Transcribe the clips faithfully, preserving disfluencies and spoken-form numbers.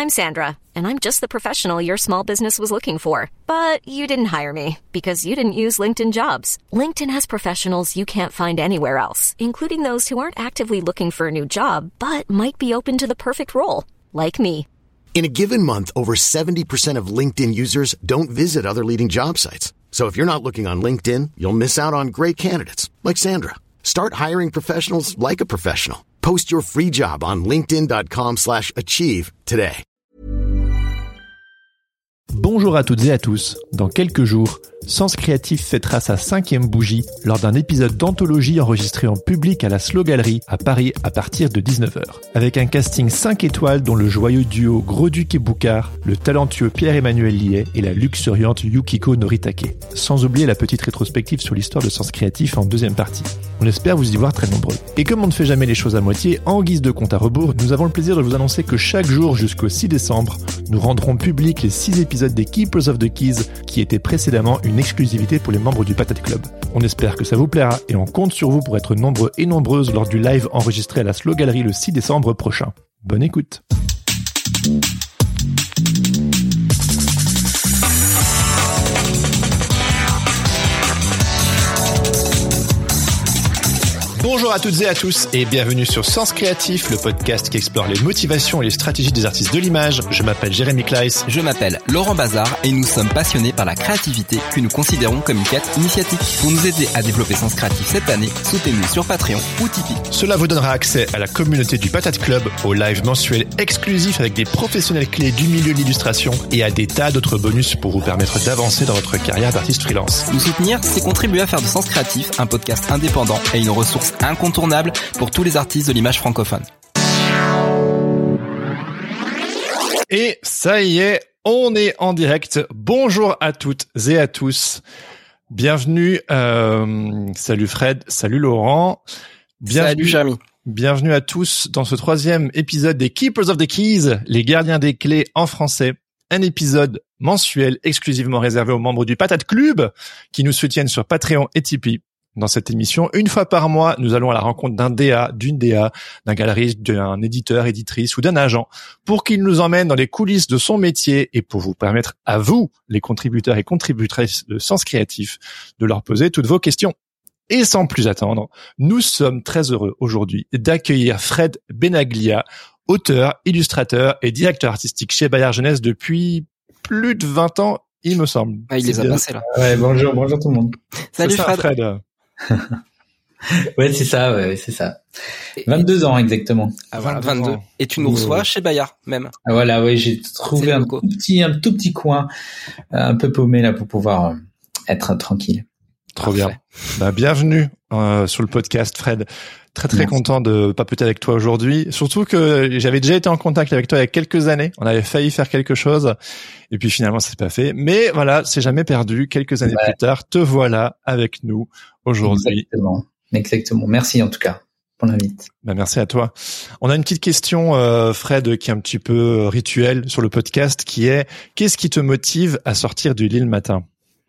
I'm Sandra, and I'm just the professional your small business was looking for. But you didn't hire me because you didn't use LinkedIn Jobs. LinkedIn has professionals you can't find anywhere else, including those who aren't actively looking for a new job, but might be open to the perfect role, like me. In a given month, over seventy percent of LinkedIn users don't visit other leading job sites. So if you're not looking on LinkedIn, you'll miss out on great candidates like Sandra. Start hiring professionals like a professional. Post your free job on linkedin.com slash achieve today. Bonjour à toutes et à tous. Dans quelques jours, Sens Créatif fêtera sa cinquième bougie lors d'un épisode d'anthologie enregistré en public à la Slow Gallery à Paris à partir de dix-neuf heures. Avec un casting cinq étoiles dont le joyeux duo Gros-Duc et Boucard, le talentueux Pierre-Emmanuel Liet et la luxuriante Yukiko Noritake. Sans oublier la petite rétrospective sur l'histoire de Sens Créatif en deuxième partie. On espère vous y voir très nombreux. Et comme on ne fait jamais les choses à moitié, en guise de compte à rebours, nous avons le plaisir de vous annoncer que chaque jour jusqu'au six décembre, nous rendrons publics les six épisodes des Keepers of the Keys qui étaient précédemment une exclusivité pour les membres du Patate Club. On espère que ça vous plaira et on compte sur vous pour être nombreux et nombreuses lors du live enregistré à la Slow Gallery le six décembre prochain. Bonne écoute. Bonjour à toutes et à tous et bienvenue sur Sens Créatif, le podcast qui explore les motivations et les stratégies des artistes de l'image. Je m'appelle Jérémy Kleiss. Je m'appelle Laurent Bazar et nous sommes passionnés par la créativité que nous considérons comme une quête initiatique. Pour nous aider à développer Sens Créatif cette année, soutenez-nous sur Patreon ou Tipeee. Cela vous donnera accès à la communauté du Patate Club, aux lives mensuels exclusifs avec des professionnels clés du milieu de l'illustration et à des tas d'autres bonus pour vous permettre d'avancer dans votre carrière d'artiste freelance. Nous soutenir, c'est contribuer à faire de Sens Créatif un podcast indépendant et une ressource incontournable pour tous les artistes de l'image francophone. Et ça y est, on est en direct. Bonjour à toutes et à tous. Bienvenue, euh, salut Fred, salut Laurent. Bienvenue, salut Jérémy. Bienvenue à tous dans ce troisième épisode des Keepers of the Keys, les gardiens des clés en français. Un épisode mensuel exclusivement réservé aux membres du Patate Club qui nous soutiennent sur Patreon et Tipeee. Dans cette émission, une fois par mois, nous allons à la rencontre d'un D A, d'une D A, d'un galeriste, d'un éditeur, éditrice ou d'un agent pour qu'il nous emmène dans les coulisses de son métier et pour vous permettre à vous, les contributeurs et contributrices de Sens Créatif, de leur poser toutes vos questions. Et sans plus attendre, nous sommes très heureux aujourd'hui d'accueillir Fred Benaglia, auteur, illustrateur et directeur artistique chez Bayard Jeunesse depuis plus de vingt ans, il me semble. Ah, il les a passés là. Ouais, bonjour, bonjour tout le monde. Salut ça, Fred. Fred. Ouais, c'est ça, ouais, c'est ça. vingt-deux ans exactement. Ah voilà, vingt-deux. Et tu nous reçois ouais. chez Bayard même. Ah voilà, ouais, j'ai trouvé un tout petit, un tout petit coin, un peu paumé là pour pouvoir euh, être tranquille. Trop Parfait. bien. Bah, bienvenue euh, sur le podcast, Fred. Très très Merci. Content de papoter avec toi aujourd'hui. Surtout que j'avais déjà été en contact avec toi il y a quelques années. On avait failli faire quelque chose et puis finalement ça s'est pas fait. Mais voilà, c'est jamais perdu. Quelques années ouais. plus tard, te voilà avec nous aujourd'hui. Exactement. Exactement. Merci en tout cas pour l'invite. Bah, merci à toi. On a une petite question, euh, Fred, qui est un petit peu rituelle sur le podcast, qui est qu'est-ce qui te motive à sortir du lit le matin?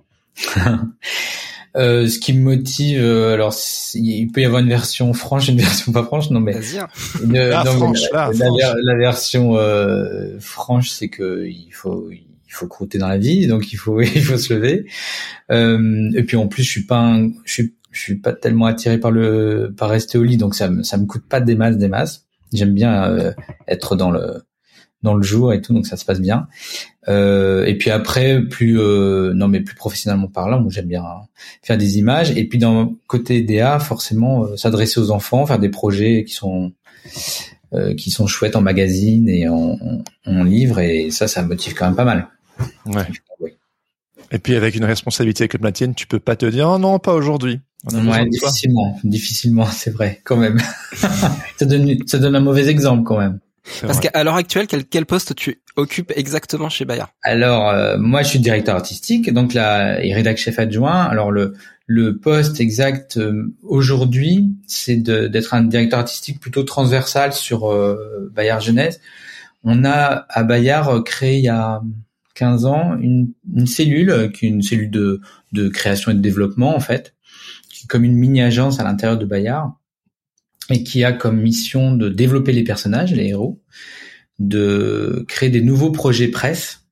Euh, ce qui me motive, euh, alors il peut y avoir une version franche, une version pas franche, non mais une, ah, non, franche, mais, là, la, franche. La, la version euh, franche, c'est que il faut il faut croûter dans la vie, donc il faut il faut se lever. Euh, et puis en plus, je suis pas un, je suis je suis pas tellement attiré par le par rester au lit, donc ça me ça me coûte pas des masses des masses. J'aime bien euh, être dans le dans le jour et tout, donc ça se passe bien. Euh, et puis après, plus euh, non mais plus professionnellement parlant, moi j'aime bien hein, faire des images. Et puis dans côté D A, forcément euh, s'adresser aux enfants, faire des projets qui sont euh, qui sont chouettes en magazine et en, en, en livre. Et ça, ça me motive quand même pas mal. Ouais. ouais. Et puis avec une responsabilité comme la tienne, tu peux pas te dire oh non, pas aujourd'hui. Ouais, difficilement, difficilement, c'est vrai, quand même. ça donne ça donne un mauvais exemple quand même. C'est Parce vrai. qu'à l'heure actuelle, quel, quel poste tu occupes exactement chez Bayard? Alors, euh, moi, je suis directeur artistique, donc là, et rédac chef adjoint. Alors, le, le poste exact euh, aujourd'hui, c'est de, d'être un directeur artistique plutôt transversal sur euh, Bayard Jeunesse. On a, à Bayard, créé il y a quinze ans, une, une cellule, qui est une cellule de, de création et de développement, en fait, qui est comme une mini-agence à l'intérieur de Bayard, et qui a comme mission de développer les personnages, les héros, de créer des nouveaux projets presse.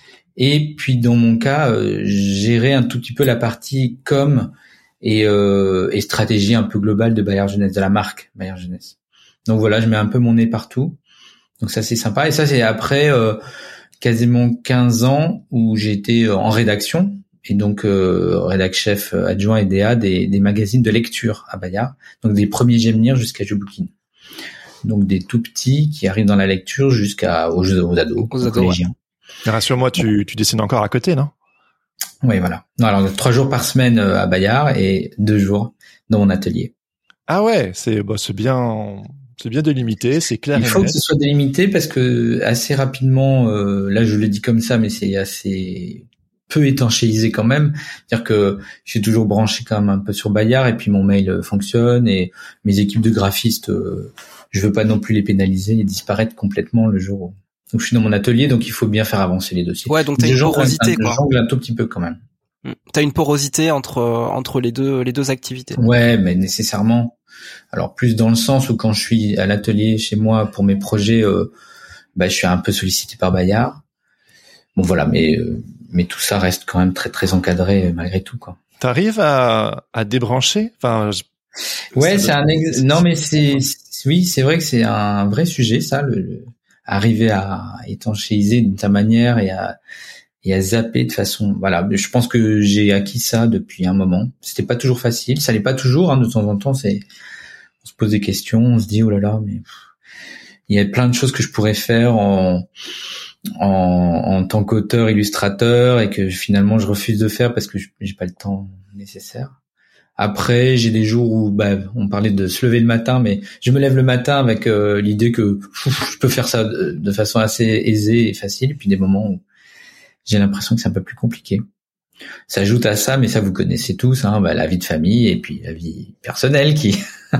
Et puis dans mon cas, euh, gérer un tout petit peu la partie com et, euh, et stratégie un peu globale de Bayard Jeunesse, de la marque Bayard Jeunesse. Donc voilà, je mets un peu mon nez partout. Donc ça c'est sympa. Et ça c'est après euh, quasiment quinze ans où j'ai été en rédaction. Et donc euh, rédac chef adjoint et D A des, des magazines de lecture à Bayard. Donc des premiers J'aime lire jusqu'à Je bouquine. Donc des tout petits qui arrivent dans la lecture jusqu'à aux, aux ados, aux, aux collégiens. Ouais. Rassure-moi, tu, tu dessines encore à côté, non? Oui, voilà. Non, alors trois jours par semaine à Bayard et deux jours dans mon atelier. Ah ouais, c'est bah, c'est bien, c'est bien délimité, c'est clair. Il faut que ce soit délimité parce que assez rapidement, euh, là je le dis comme ça, mais c'est assez peu étanchéisé quand même. C'est-à-dire que je suis toujours branché quand même un peu sur Bayard et puis mon mail fonctionne et mes équipes de graphistes, euh, je veux pas non plus les pénaliser et disparaître complètement le jour où donc je suis dans mon atelier, donc il faut bien faire avancer les dossiers. Ouais, donc t'as une porosité, quoi. Je jongle un tout petit peu quand même. T'as une porosité entre entre les deux les deux activités. Ouais, mais nécessairement. Alors plus dans le sens où quand je suis à l'atelier chez moi pour mes projets, euh, bah je suis un peu sollicité par Bayard. Bon voilà, mais euh, mais tout ça reste quand même très très encadré malgré tout, quoi. T'arrives à à débrancher, enfin. Je... Ouais, c'est un ex... non mais c'est oui, c'est vrai que c'est un vrai sujet ça, le, le... arriver à étanchéiser d'une certaine manière et à et à zapper de façon voilà, je pense que j'ai acquis ça depuis un moment. C'était pas toujours facile, ça l'est pas toujours hein, de temps en temps, c'est on se pose des questions, on se dit oh là là mais pff, il y a plein de choses que je pourrais faire en en en tant qu'auteur illustrateur et que finalement je refuse de faire parce que j'ai pas le temps nécessaire. Après, j'ai des jours où, bah, on parlait de se lever le matin, mais je me lève le matin avec euh, l'idée que je peux faire ça de, de façon assez aisée et facile, et puis des moments où j'ai l'impression que c'est un peu plus compliqué. Ça ajoute à ça, mais ça vous connaissez tous, hein, bah, la vie de famille et puis la vie personnelle qui.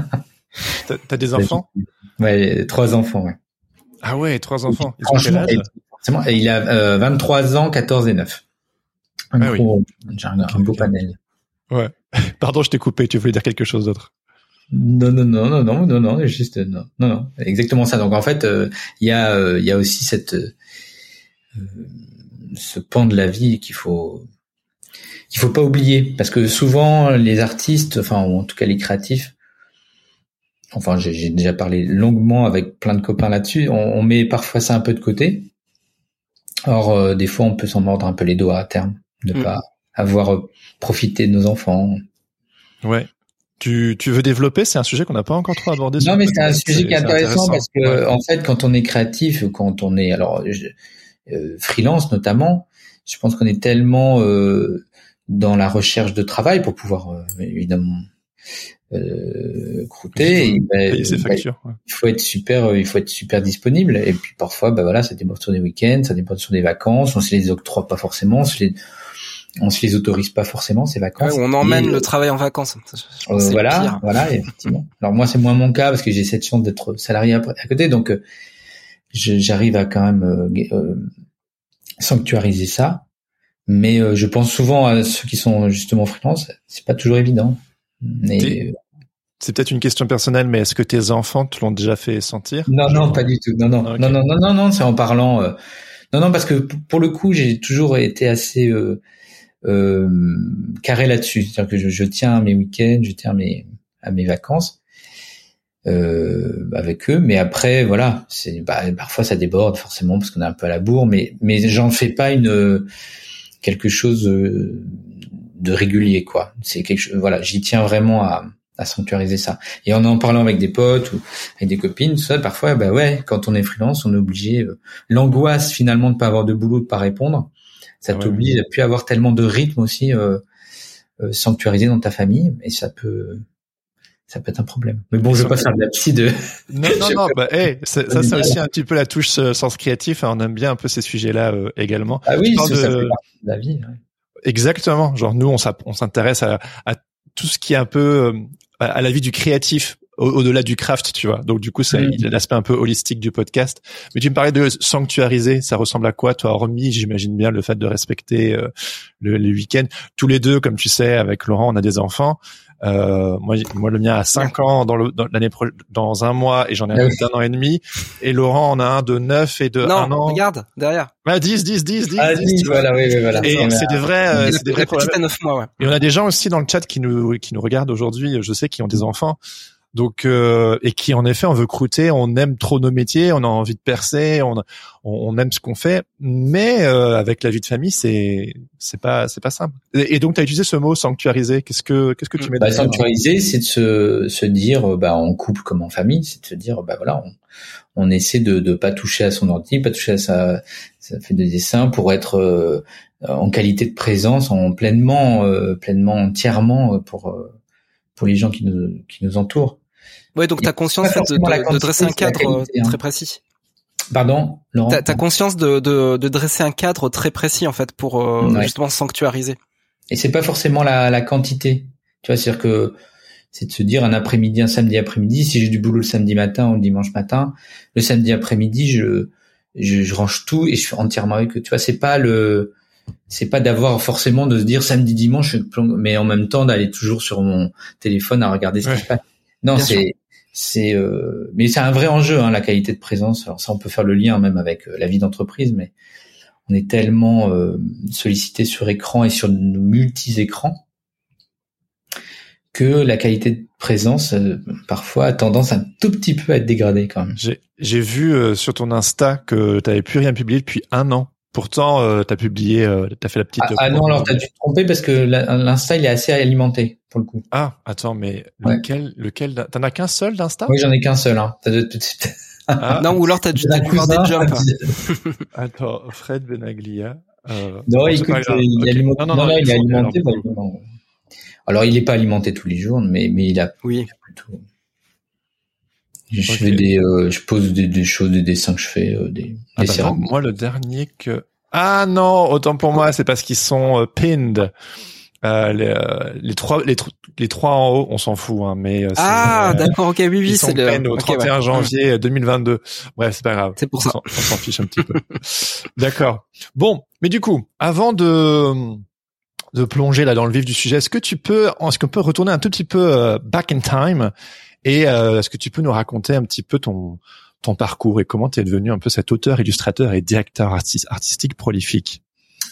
t'as, t'as des enfants? Ouais, trois enfants, ouais. Ah ouais, trois enfants. Ils Franchement, et, forcément, et il a euh, vingt-trois ans, quatorze et neuf. Un ah gros, oui. J'ai un, un beau panel. Ouais. Pardon, je t'ai coupé. Tu voulais dire quelque chose d'autre? Non, non, non, non, non, non, non, juste non, non, non, exactement ça. Donc en fait, il euh, y a, il euh, y a aussi cette, euh, ce pan de la vie qu'il faut, qu'il faut pas oublier, parce que souvent les artistes, enfin ou en tout cas les créatifs, enfin j'ai, j'ai déjà parlé longuement avec plein de copains là-dessus. On, on met parfois ça un peu de côté. Or euh, des fois on peut s'en mordre un peu les doigts à terme, de mmh. pas avoir euh, profité de nos enfants. Ouais. Tu, tu veux développer? C'est un sujet qu'on n'a pas encore trop abordé. Non, mais c'est un sujet c'est, qui est intéressant, intéressant parce que, ouais. en fait, quand on est créatif, quand on est, alors, je, euh, freelance notamment, je pense qu'on est tellement euh, dans la recherche de travail pour pouvoir, euh, évidemment, euh, croûter. Il faut, et, payer bah, ses factures. Bah, ouais. Il faut être super, il faut être super disponible. Et puis parfois, bah voilà, ça déborde sur des week-ends, ça déborde sur des vacances. On se les octroie pas forcément. On se les on se les autorise pas forcément ces vacances. Ouais, on emmène et, le travail en vacances. Euh, voilà, voilà, effectivement. Alors moi c'est moins mon cas parce que j'ai cette chance d'être salarié à, à côté, donc euh, je, j'arrive à quand même euh, euh, sanctuariser ça. Mais euh, je pense souvent à ceux qui sont justement freelance, c'est pas toujours évident. Mais, euh, c'est peut-être une question personnelle, mais est-ce que tes enfants te l'ont déjà fait sentir? Non, non, genre... pas du tout. Non, non, okay. non, non, non, non, non, c'est en parlant. Euh... Non, non, parce que pour le coup, j'ai toujours été assez euh, euh, carré là-dessus. C'est-à-dire que je, je tiens à mes week-ends, je tiens à mes, à mes vacances euh, avec eux. Mais après, voilà, c'est bah, parfois ça déborde forcément parce qu'on est un peu à la bourre. Mais mais j'en fais pas une quelque chose de régulier, quoi. C'est quelque chose. Voilà, j'y tiens vraiment à, à sanctuariser ça. Et en en parlant avec des potes ou avec des copines, tout ça, parfois, bah ouais, quand on est freelance, on est obligé. Euh, l'angoisse finalement de pas avoir de boulot, de pas répondre. Ça t'oblige à plus avoir tellement de rythme aussi euh, euh, sanctuarisé dans ta famille, et ça peut, ça peut être un problème. Mais bon, je veux pas faire de la psy de. Non, non, non. Bah, hey, ça, ça c'est aussi un petit peu la touche euh, sens créatif. Hein, on aime bien un peu ces sujets-là euh, également. Ah oui, ça, de... ça fait partie de la vie. Ouais. Exactement. Genre nous, on, on s'intéresse à, à tout ce qui est un peu euh, à la vie du créatif. Au-delà du craft, tu vois. Donc du coup, ça, il y a l'aspect un peu holistique du podcast. Mais tu me parlais de sanctuariser. Ça ressemble à quoi, toi, hormis, j'imagine bien, le fait de respecter euh, le, les week-ends. Tous les deux, comme tu sais, avec Laurent, on a des enfants. Euh, moi, moi, le mien a cinq ans dans, le, dans l'année pro, dans un mois, et j'en ai un d'un an et demi. Et Laurent en a un de neuf et de non, un an. Regarde derrière. Bah dix, dix, dix, dix. Ah, dix, voilà, oui, oui, voilà. Et non, c'est mais, des vrais, euh, c'est des vrais problèmes. À neuf mois, ouais. Et on a des gens aussi dans le chat qui nous qui nous regardent aujourd'hui. Je sais qui ont des enfants. Donc euh, et qui en effet on veut croûter, on aime trop nos métiers, on a envie de percer, on on aime ce qu'on fait, mais euh, avec la vie de famille c'est c'est pas c'est pas simple. Et, et donc tu as utilisé ce mot sanctuariser. Qu'est-ce que qu'est-ce que tu mets bah, derrière? Sanctuariser, c'est de se se dire bah en couple comme en famille, c'est de se dire bah voilà on, on essaie de de pas toucher à son ordi, pas toucher à sa ça fait des dessins pour être euh, en qualité de présence, en pleinement euh, pleinement entièrement pour euh, pour les gens qui nous qui nous entourent. Ouais, donc t'as conscience en fait, de, de, de dresser un cadre qualité, hein. Très précis. Pardon, Laurent. T'as, t'as conscience de, de, de dresser un cadre très précis en fait pour euh, ouais. justement sanctuariser. Et c'est pas forcément la, la quantité. Tu vois, c'est-à-dire que c'est de se dire un après-midi, un samedi après-midi. Si j'ai du boulot le samedi matin ou le dimanche matin, le samedi après-midi, je je, je range tout et je suis entièrement avec eux. Tu vois, c'est pas le c'est pas d'avoir forcément de se dire samedi dimanche, mais en même temps d'aller toujours sur mon téléphone à regarder ce ouais. qui se passe. Non, Bien c'est sûr. c'est euh, mais c'est un vrai enjeu hein, la qualité de présence. Alors ça on peut faire le lien même avec euh, la vie d'entreprise, mais on est tellement euh, sollicité sur écran et sur nos multi-écrans que la qualité de présence euh, parfois a tendance un tout petit peu à être dégradée quand même. J'ai j'ai vu euh, sur ton Insta que t'avais plus rien publié depuis un an. Pourtant, euh, t'as publié, euh, t'as fait la petite. Ah, ah non, alors t'as dû te tromper parce que l'Insta il est assez alimenté pour le coup. Ah, attends, mais ouais. lequel, lequel, t'en as qu'un seul d'Insta? Oui, j'en ai qu'un seul. Hein. T'as de tout de suite. Ah. Non, ou alors t'as dû découvrir des jumps. Attends, Fred Benaglia. Euh, non, écoute, il, okay. il est alimenté. Non, non, non, non, il est alimenté. Alors, bah, non. alors, il est pas alimenté tous les jours, mais mais il a. Oui. Plutôt. Je okay. fais des, euh, je pose des, des choses, des dessins que je fais, euh, des. Ah bah non, moi, le dernier que. Ah non, autant pour moi, c'est parce qu'ils sont euh, pinned. Euh, les, euh, les trois, les, les trois en haut, on s'en fout, hein, mais. Euh, ah, euh, d'accord, ok, oui, oui, ils sont c'est pinned le. au trente et un okay, ouais. janvier deux mille vingt-deux. Bref, c'est pas grave. C'est pour ça. On s'en fiche un petit peu. D'accord. Bon, mais du coup, avant de de plonger là dans le vif du sujet, est-ce que tu peux, est-ce qu'on peut retourner un tout petit peu euh, back in time et euh, est-ce que tu peux nous raconter un petit peu ton ton parcours et comment tu es devenu un peu cet auteur, illustrateur et directeur artis- artistique prolifique?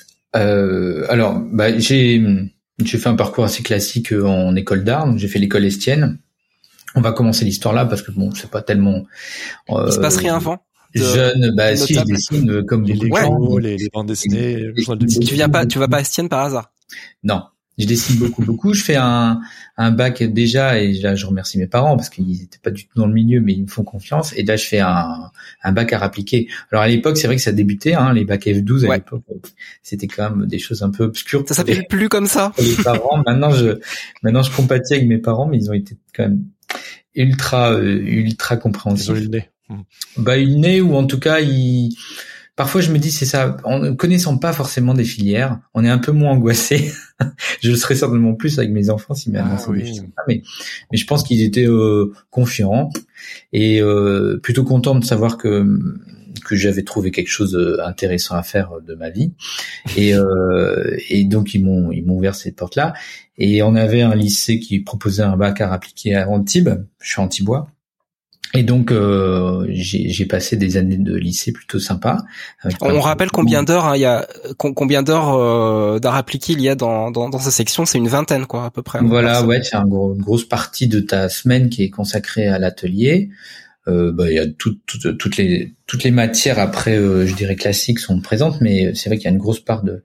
Euh, alors, bah, j'ai, j'ai fait un parcours assez classique en école d'art, donc j'ai fait l'école Estienne. On va commencer l'histoire là parce que bon, c'est pas tellement. Euh, Il se passe rien avant. De, jeune, bah si je dessine comme les beaucoup de gens, ouais, les, les bandes dessinées. Et, le journal de tu viens pas, tu vas pas à Estienne par hasard? Non. Je dessine beaucoup, beaucoup. Je fais un, un bac déjà, et là, je remercie mes parents parce qu'ils étaient pas du tout dans le milieu, mais ils me font confiance. Et là, je fais un, un bac à appliquer. Alors, à l'époque, c'est vrai que ça débutait, hein, les bacs F douze à ouais. l'époque. C'était quand même des choses un peu obscures. Ça s'appelle plus comme ça. Pour les parents. Maintenant, je, maintenant, je compatis avec mes parents, mais ils ont été quand même ultra, euh, ultra compréhensifs. Ils ont eu le nez. Mmh. Bah, eu le nez, ou en tout cas, ils, parfois, je me dis, c'est ça. En ne connaissant pas forcément des filières, on est un peu moins angoissé. Je le serais certainement plus avec mes enfants s'ils m'annoncent ah, oui. des choses comme ça. Mais, mais je pense qu'ils étaient euh, confiants et euh, plutôt contents de savoir que que j'avais trouvé quelque chose d'intéressant à faire de ma vie. Et, euh, et donc ils m'ont ils m'ont ouvert cette porte-là. Et on avait un lycée qui proposait un bac à appliquer à Antibes. Je suis Antibois. Et donc euh, j'ai, j'ai passé des années de lycée plutôt sympas. On rappelle combien d'heures hein, il y a combien d'heures euh, d'art appliqué il y a dans dans, dans cette section, c'est une vingtaine quoi à peu près. Voilà, ouais, c'est un gros, une grosse partie de ta semaine qui est consacrée à l'atelier. Euh, bah il y a toutes tout, toutes les toutes les matières après euh, je dirais classiques sont présentes, mais c'est vrai qu'il y a une grosse part de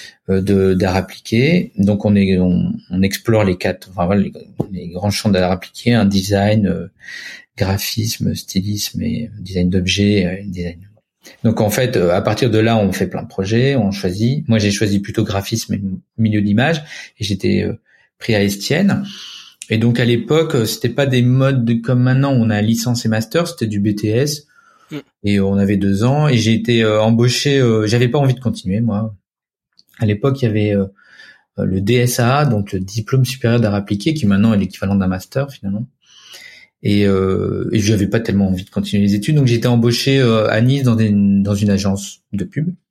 de d'art appliqué. Donc on est on, on explore les quatre enfin voilà les, les grands champs d'art appliqué, un design euh, graphisme, stylisme et design d'objets, design. Donc en fait, à partir de là, on fait plein de projets, on choisit. Moi, j'ai choisi plutôt graphisme et milieu d'image, et j'étais pris à Estienne. Et donc à l'époque, c'était pas des modes de, comme maintenant, on a licence et master, c'était du B T S, mmh. et on avait deux ans. Et j'ai été euh, embauché. Euh, j'avais pas envie de continuer, moi. À l'époque, il y avait euh, le D S A A, donc le diplôme supérieur d'art appliqué, qui maintenant est l'équivalent d'un master finalement. Et, euh, et j'avais pas tellement envie de continuer les études, donc j'ai été embauché euh, à Nice dans, des, dans une agence de pub.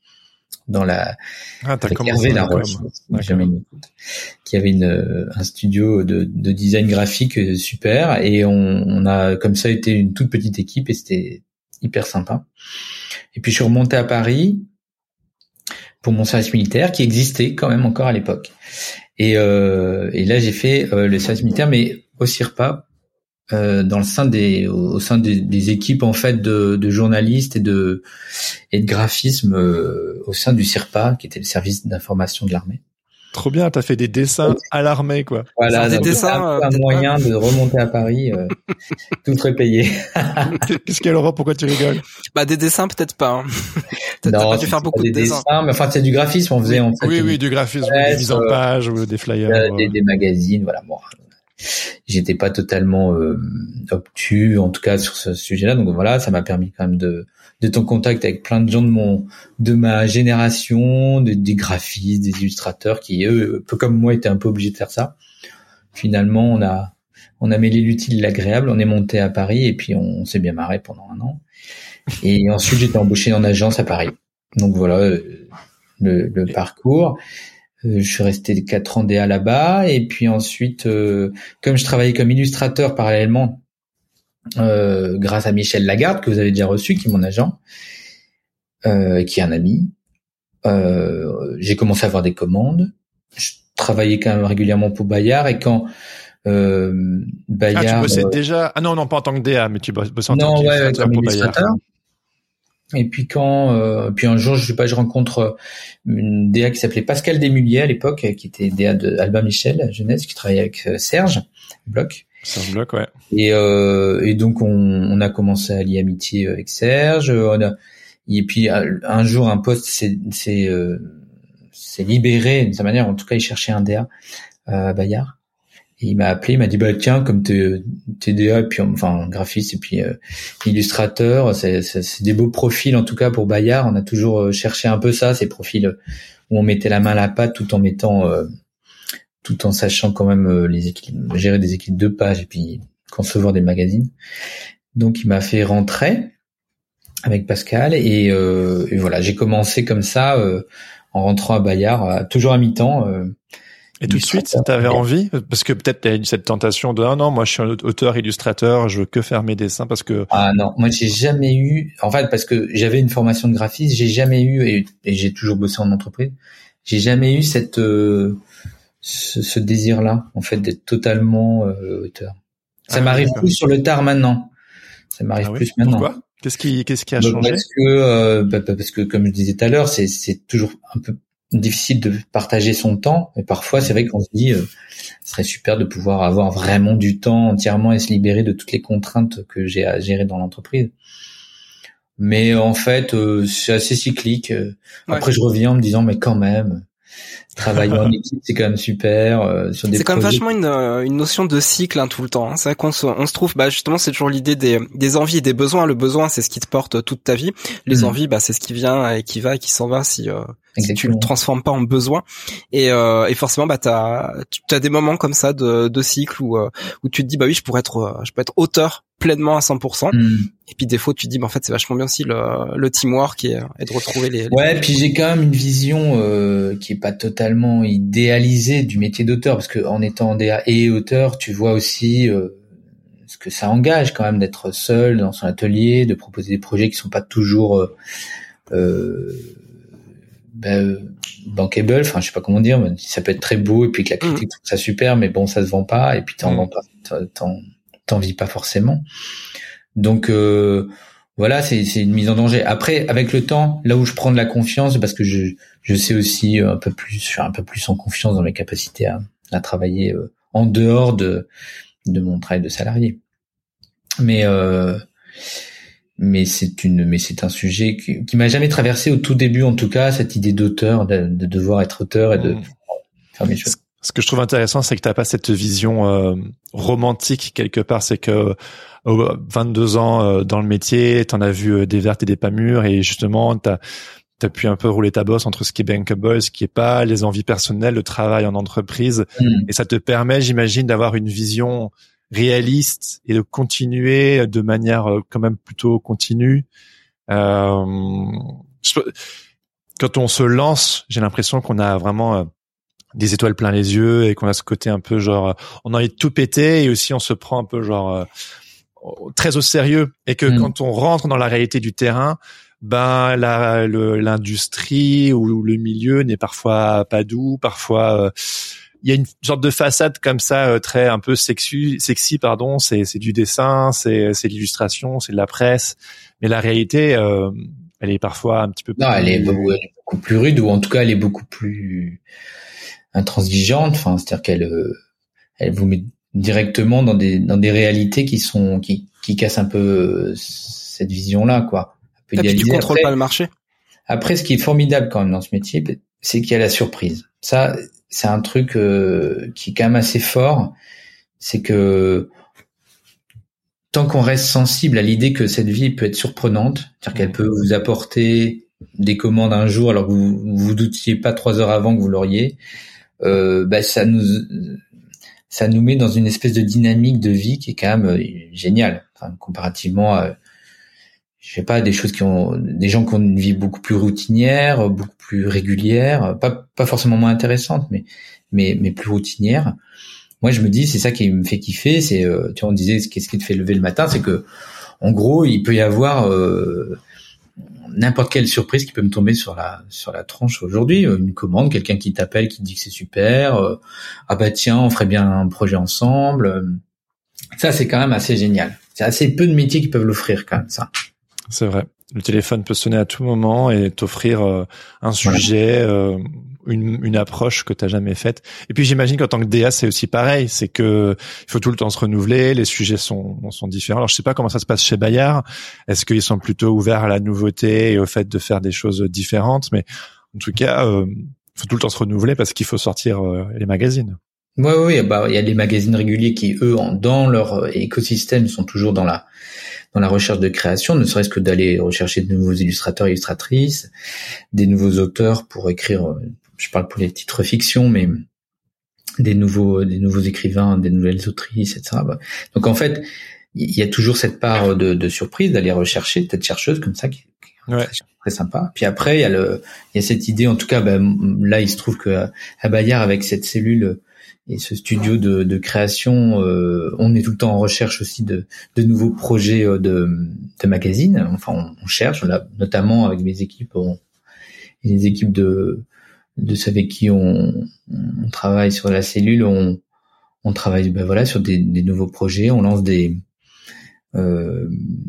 dans la ah, avec Hervé Laroche, jamais une, qui avait une un studio de, de design graphique super, et on, on a comme ça été une toute petite équipe et c'était hyper sympa. Et puis je suis remonté à Paris pour mon service militaire qui existait quand même encore à l'époque. Et, euh, et là j'ai fait euh, le service militaire, mais au CIRPA, euh, dans le sein des, au, au sein des, des équipes en fait de, de journalistes et de et de graphisme euh, au sein du CIRPA, qui était le service d'information de l'armée. Trop bien, t'as fait des dessins à l'armée, quoi. Voilà, des donc dessins, un, euh, un moyen pas. de remonter à Paris, euh, tout frais payé. Qu'est-ce qu'il y a, Laurent? Pourquoi tu rigoles? Bah des dessins peut-être pas. Hein. T'as non, pas dû faire beaucoup des de dessins. dessins, mais enfin c'est du graphisme, on faisait en fait. Oui, oui, du graphisme, des mises en page ou des flyers, euh, des, des magazines, voilà. Bon, j'étais pas totalement euh, obtus, en tout cas sur ce sujet-là, donc voilà, ça m'a permis quand même de d'être en contact avec plein de gens de mon de ma génération, de, des graphistes, des illustrateurs qui eux, un peu comme moi, étaient un peu obligés de faire ça. Finalement, on a on a mêlé l'utile et l'agréable, on est monté à Paris et puis on, on s'est bien marré pendant un an. Et ensuite, j'étais embauché en agence à Paris. Donc voilà le, le parcours. Euh, je suis resté quatre ans D A là-bas, et puis ensuite, euh, comme je travaillais comme illustrateur parallèlement, euh, grâce à Michel Lagarde que vous avez déjà reçu, qui est mon agent, euh, qui est un ami, euh, j'ai commencé à avoir des commandes. Je travaillais quand même régulièrement pour Bayard, et quand euh, Bayard, ah, tu bossais euh, déjà ah non non pas en tant que D A, mais tu bossais en non, tant ouais, qu'illustrateur comme pour illustrateur. Bayard. Et puis quand, euh, puis un jour, je sais pas, je rencontre une D A qui s'appelait Pascal Desmulliers à l'époque, qui était D A de Albin Michel jeunesse, qui travaillait avec Serge Bloch. Serge Bloch, ouais. Et, euh, et donc on, on a commencé à lier amitié avec Serge. On a, et puis un jour, un poste s'est, s'est, euh, s'est libéré d'une certaine manière. En tout cas, il cherchait un D A à Bayard. Et il m'a appelé, il m'a dit bah tiens, comme t'es, t'es D A et puis enfin graphiste et puis euh, illustrateur, c'est, c'est, c'est des beaux profils en tout cas pour Bayard. On a toujours cherché un peu ça, ces profils où on mettait la main à la pâte tout en mettant, euh, tout en sachant quand même euh, les équipes, gérer des équipes de pages et puis concevoir des magazines. Donc il m'a fait rentrer avec Pascal et, euh, et voilà, j'ai commencé comme ça euh, en rentrant à Bayard, à, toujours à mi-temps. Euh, Et tout de suite, t'avais envie, parce que peut-être t'as eu cette tentation de ah non, moi je suis un auteur illustrateur, je veux que faire mes dessins parce que ah non, moi j'ai jamais eu, en fait parce que j'avais une formation de graphiste, j'ai jamais eu et, et j'ai toujours bossé en entreprise, j'ai jamais eu cette euh, ce, ce désir-là en fait d'être totalement euh, auteur. Ça ah, m'arrive d'accord. plus sur le tard maintenant. Ça m'arrive ah oui plus maintenant. Pourquoi ? Qu'est-ce qui qu'est-ce qui a bah, changé ? Parce que euh, bah, parce que comme je disais tout à l'heure, c'est c'est toujours un peu difficile de partager son temps, et parfois c'est vrai qu'on se dit euh, ce serait super de pouvoir avoir vraiment du temps entièrement et se libérer de toutes les contraintes que j'ai à gérer dans l'entreprise. Mais en fait euh, c'est assez cyclique. Après ouais. je reviens en me disant mais quand même travailler en équipe c'est quand même super euh, sur des c'est projets. Quand même vachement une une notion de cycle hein, tout le temps hein. C'est vrai qu'on se on se trouve bah justement c'est toujours l'idée des des envies et des besoins. Le besoin c'est ce qui te porte toute ta vie, les mmh. envies bah c'est ce qui vient et qui va et qui s'en va si euh, si tu le transformes pas en besoin. Et euh, et forcément bah t'as tu as des moments comme ça de de cycle où euh, où tu te dis bah oui je pourrais être je peux être auteur pleinement à cent pour cent. Mmh. Et puis des fois tu te dis bah en fait c'est vachement bien aussi le le teamwork et, et de retrouver les, les ouais puis j'ai quand même une vision euh, qui est pas totalement idéalisée du métier d'auteur, parce que en étant D A et auteur tu vois aussi euh, ce que ça engage quand même d'être seul dans son atelier, de proposer des projets qui sont pas toujours euh, euh, ben, bankable, enfin je sais pas comment dire, mais ça peut être très beau et puis que la critique mmh. trouve ça super, mais bon ça se vend pas et puis t'en mmh. vends pas, t'en t'en vis pas forcément. Donc euh, voilà, c'est c'est une mise en danger. Après avec le temps, là où je prends de la confiance, parce que je je sais aussi un peu plus, je suis un peu plus en confiance dans mes capacités à à travailler euh, en dehors de de mon travail de salarié. Mais euh, mais c'est une mais c'est un sujet qui, qui m'a jamais traversé au tout début, en tout cas, cette idée d'auteur, de, de devoir être auteur et de mmh. faire mes choses. Ce que je trouve intéressant, c'est que t'as pas cette vision euh, romantique quelque part. C'est que euh, vingt-deux ans euh, dans le métier, t'en as vu euh, des vertes et des pas mûres, et justement t'as t'as pu un peu rouler ta bosse entre ce qui est bankable, ce qui est pas, les envies personnelles, le travail en entreprise, mmh. et ça te permet, j'imagine, d'avoir une vision réaliste et de continuer de manière quand même plutôt continue. Euh, je, quand on se lance, j'ai l'impression qu'on a vraiment euh, des étoiles plein les yeux et qu'on a ce côté un peu genre, on a envie de tout péter et aussi on se prend un peu genre euh, très au sérieux et que mmh. quand on rentre dans la réalité du terrain, ben la, le, l'industrie ou le milieu n'est parfois pas doux, parfois euh, il y a une sorte de façade comme ça euh, très un peu sexy, sexy pardon, c'est c'est du dessin, c'est c'est de l'illustration, c'est de la presse, mais la réalité euh, elle est parfois un petit peu plus... Non, elle est, beaucoup, elle est beaucoup plus rude, ou en tout cas elle est beaucoup plus intransigeante, enfin c'est-à-dire qu'elle elle vous met directement dans des dans des réalités qui sont qui qui cassent un peu cette vision-là, quoi. Et puis tu contrôles après, pas le marché. Après, ce qui est formidable quand même dans ce métier, c'est qu'il y a la surprise. Ça, c'est un truc euh, qui est quand même assez fort. C'est que tant qu'on reste sensible à l'idée que cette vie peut être surprenante, c'est-à-dire qu'elle peut vous apporter des commandes un jour alors que vous vous, vous doutiez pas trois heures avant que vous l'auriez, euh, bah ça nous ça nous met dans une espèce de dynamique de vie qui est quand même euh, géniale, enfin, comparativement à je sais pas, des choses qui ont, des gens qui ont une vie beaucoup plus routinière, beaucoup plus régulière, pas, pas forcément moins intéressante, mais, mais, mais plus routinière. Moi, je me dis, c'est ça qui me fait kiffer, c'est, euh, tu vois, on disait, qu'est-ce qui te fait lever le matin, c'est que, en gros, il peut y avoir, euh, n'importe quelle surprise qui peut me tomber sur la, sur la tronche aujourd'hui. Une commande, quelqu'un qui t'appelle, qui te dit que c'est super, euh, ah bah tiens, on ferait bien un projet ensemble. Ça, c'est quand même assez génial. C'est assez peu de métiers qui peuvent l'offrir, quand même, ça. C'est vrai. Le téléphone peut sonner à tout moment et t'offrir euh, un sujet, euh, une, une approche que t'as jamais faite. Et puis j'imagine qu'en tant que D A, c'est aussi pareil. C'est que il faut tout le temps se renouveler. Les sujets sont sont différents. Alors je sais pas comment ça se passe chez Bayard. Est-ce qu'ils sont plutôt ouverts à la nouveauté et au fait de faire des choses différentes? Mais en tout cas, euh, faut tout le temps se renouveler parce qu'il faut sortir euh, les magazines. Oui, oui, bah il y a des magazines réguliers qui, eux, dans leur écosystème, sont toujours dans la dans la recherche de création, ne serait-ce que d'aller rechercher de nouveaux illustrateurs, illustratrices, des nouveaux auteurs pour écrire. Je parle pour les titres fiction, mais des nouveaux des nouveaux écrivains, des nouvelles autrices, et cetera. Donc en fait, il y a toujours cette part de, de surprise d'aller rechercher peut-être chercheuse comme ça qui, qui est ouais. très, très sympa. Puis après, il y a le il y a cette idée, en tout cas, ben, là, il se trouve que à Bayard, avec cette cellule et ce studio de, de création, euh, on est tout le temps en recherche aussi de, de nouveaux projets de, de magazines. Enfin, on, on cherche, là, notamment avec mes équipes, on, les équipes de, de ceux avec qui on, on travaille sur la cellule, on, on travaille, ben voilà, sur des, des nouveaux projets. On lance des, euh,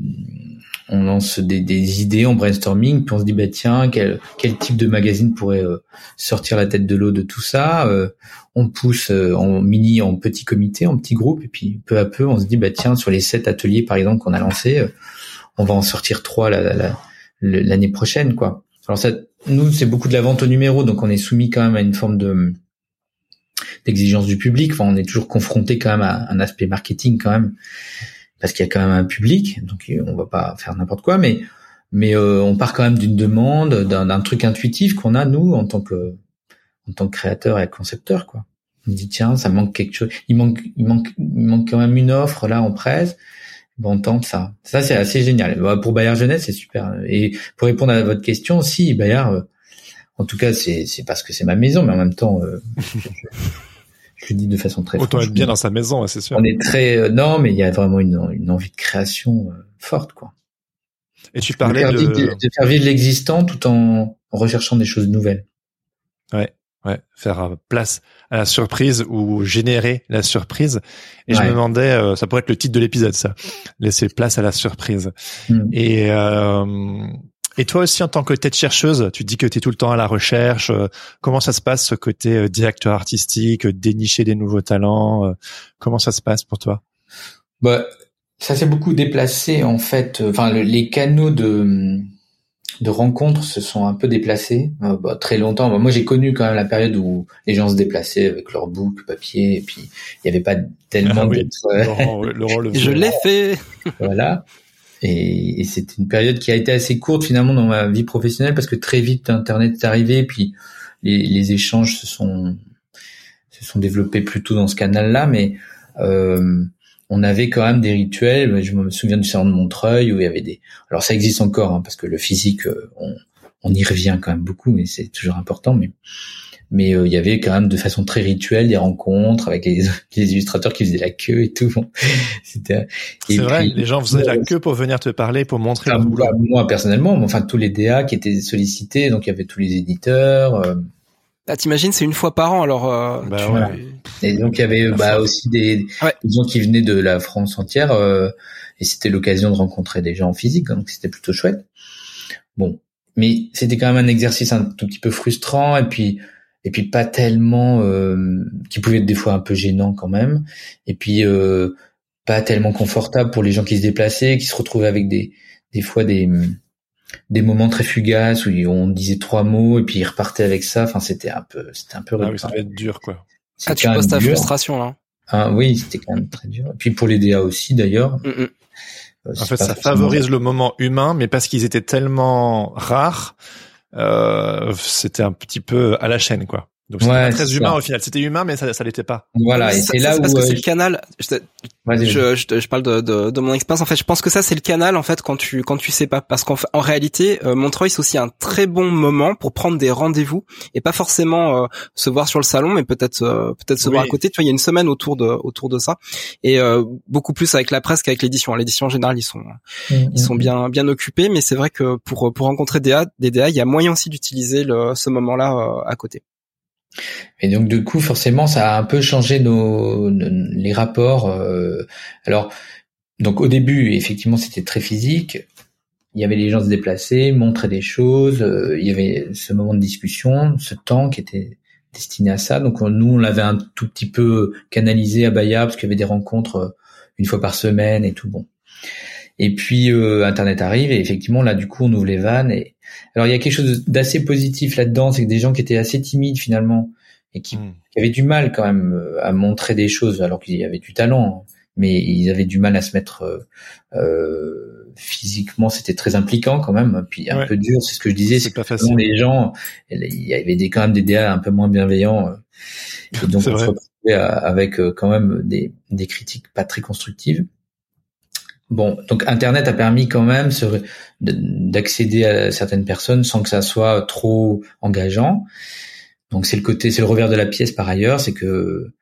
on lance des, des idées en brainstorming, puis on se dit bah tiens, quel, quel type de magazine pourrait euh, sortir la tête de l'eau de tout ça. Euh, on pousse euh, en mini, en petit comité, en petit groupe, et puis peu à peu, on se dit bah tiens, sur les sept ateliers par exemple qu'on a lancés, euh, on va en sortir trois la, la, la, l'année prochaine, quoi. Alors ça, nous, c'est beaucoup de la vente au numéro, donc on est soumis quand même à une forme de d'exigence du public. Enfin, on est toujours confronté quand même à un aspect marketing quand même, parce qu'il y a quand même un public, donc on va pas faire n'importe quoi, mais mais euh, on part quand même d'une demande, d'un, d'un truc intuitif qu'on a nous en tant que en tant que créateur et concepteur, quoi. On dit tiens, ça manque quelque chose, il manque il manque il manque quand même une offre là en presse. Bon, on tente ça. Ça c'est assez génial. Pour Bayard Jeunesse, c'est super. Et pour répondre à votre question, si Bayard, en tout cas, c'est c'est parce que c'est ma maison, mais en même temps. Euh, Je le dis de façon très autant être bien dans sa maison, c'est sûr. On est très euh, non, mais il y a vraiment une, une envie de création euh, forte, quoi. Et tu parlais de... de... de faire vivre l'existant tout en recherchant des choses nouvelles. Ouais, ouais, faire place à la surprise ou générer la surprise. Et ouais. Je me demandais, euh, ça pourrait être le titre de l'épisode, ça. Laisser place à la surprise. Mm. Et euh, Et toi aussi, en tant que tête chercheuse, tu dis que tu es tout le temps à la recherche. Euh, comment ça se passe, ce côté euh, directeur artistique, euh, dénicher des nouveaux talents euh, comment ça se passe pour toi? Bah, ça s'est beaucoup déplacé, en fait. Enfin, le, les canaux de de rencontres se sont un peu déplacés. Euh, bah, très longtemps. Bah, moi, j'ai connu quand même la période où les gens se déplaçaient avec leur book, papier, et puis il y avait pas tellement ah, oui. de... Laurent, Laurent le Je l'ai fait. Voilà. Et, et c'était une période qui a été assez courte finalement dans ma vie professionnelle parce que très vite Internet est arrivé et puis les, les échanges se sont se sont développés plutôt dans ce canal-là, mais euh, on avait quand même des rituels. Je me souviens du salon de Montreuil où il y avait des. Alors ça existe encore hein, parce que le physique, on, on y revient quand même beaucoup, mais c'est toujours important. Mais mais il euh, y avait quand même de façon très rituelle des rencontres avec les, les illustrateurs qui faisaient la queue et tout. Bon, c'était. C'est vrai, les gens faisaient la queue pour venir te parler, pour montrer leur boulot. Moi personnellement, mais enfin tous les D A qui étaient sollicités, donc il y avait tous les éditeurs. Euh... Ah, t'imagines, c'est une fois par an, alors. Euh, bah, tu... ouais. Voilà. Et donc il y avait bah aussi des, ouais. des gens qui venaient de la France entière, euh, et c'était l'occasion de rencontrer des gens en physique, donc c'était plutôt chouette. Bon, mais c'était quand même un exercice un tout petit peu frustrant, et puis. Et puis pas tellement, euh, qui pouvait être des fois un peu gênant quand même. Et puis euh, pas tellement confortable pour les gens qui se déplaçaient, qui se retrouvaient avec des des fois des des moments très fugaces où on disait trois mots et puis ils repartaient avec ça. Enfin c'était un peu c'était un peu. Ah oui, ça devait être dur quoi. Ah tu poses ta dur. frustration là. Ah oui, c'était quand même très dur. Et puis pour les D A aussi d'ailleurs. Mm-mm. Euh, en fait, ça favorise le moment humain, mais parce qu'ils étaient tellement rares. Euh, c'était un petit peu à la chaîne, quoi. Donc c'était ouais, pas très humain ça. au final. C'était humain, mais ça, ça l'était pas. Voilà. Et ça, c'est ça, là c'est où parce que euh, c'est le canal. Je, je, je, je parle de, de, de mon expérience. En fait, je pense que ça c'est le canal en fait quand tu quand tu sais pas, parce qu'en en réalité, euh, Montreuil c'est aussi un très bon moment pour prendre des rendez-vous et pas forcément euh, se voir sur le salon, mais peut-être euh, peut-être se oui. voir à côté. Tu vois, il y a une semaine autour de autour de ça et euh, beaucoup plus avec la presse qu'avec l'édition. L'édition en général, ils sont mmh, ils sont mmh. bien bien occupés, mais c'est vrai que pour pour rencontrer des D A, des D A, il y a moyen aussi d'utiliser le, ce moment-là euh, à côté. Et donc du coup, forcément, ça a un peu changé nos, nos les rapports. Euh, alors, donc au début, effectivement, c'était très physique. Il y avait les gens se déplacer, montrer des choses. Euh, il y avait ce moment de discussion, ce temps qui était destiné à ça. Donc nous, on l'avait un tout petit peu canalisé à Bayard parce qu'il y avait des rencontres une fois par semaine et tout. Bon. Et puis euh, Internet arrive et effectivement là, du coup, on ouvre les vannes et alors il y a quelque chose d'assez positif là-dedans, c'est que des gens qui étaient assez timides finalement et qui, mmh. qui avaient du mal quand même à montrer des choses alors qu'il y avait du talent, mais ils avaient du mal à se mettre euh, euh, physiquement, c'était très impliquant quand même, puis un ouais. peu dur, c'est ce que je disais, c'est, c'est pas facile. Les gens, il y avait des quand même des D A un peu moins bienveillants et donc on se retrouvait avec quand même des, des critiques pas très constructives. Bon, donc Internet a permis quand même ce, d'accéder à certaines personnes sans que ça soit trop engageant. Donc c'est le côté, c'est le revers de la pièce par ailleurs, c'est que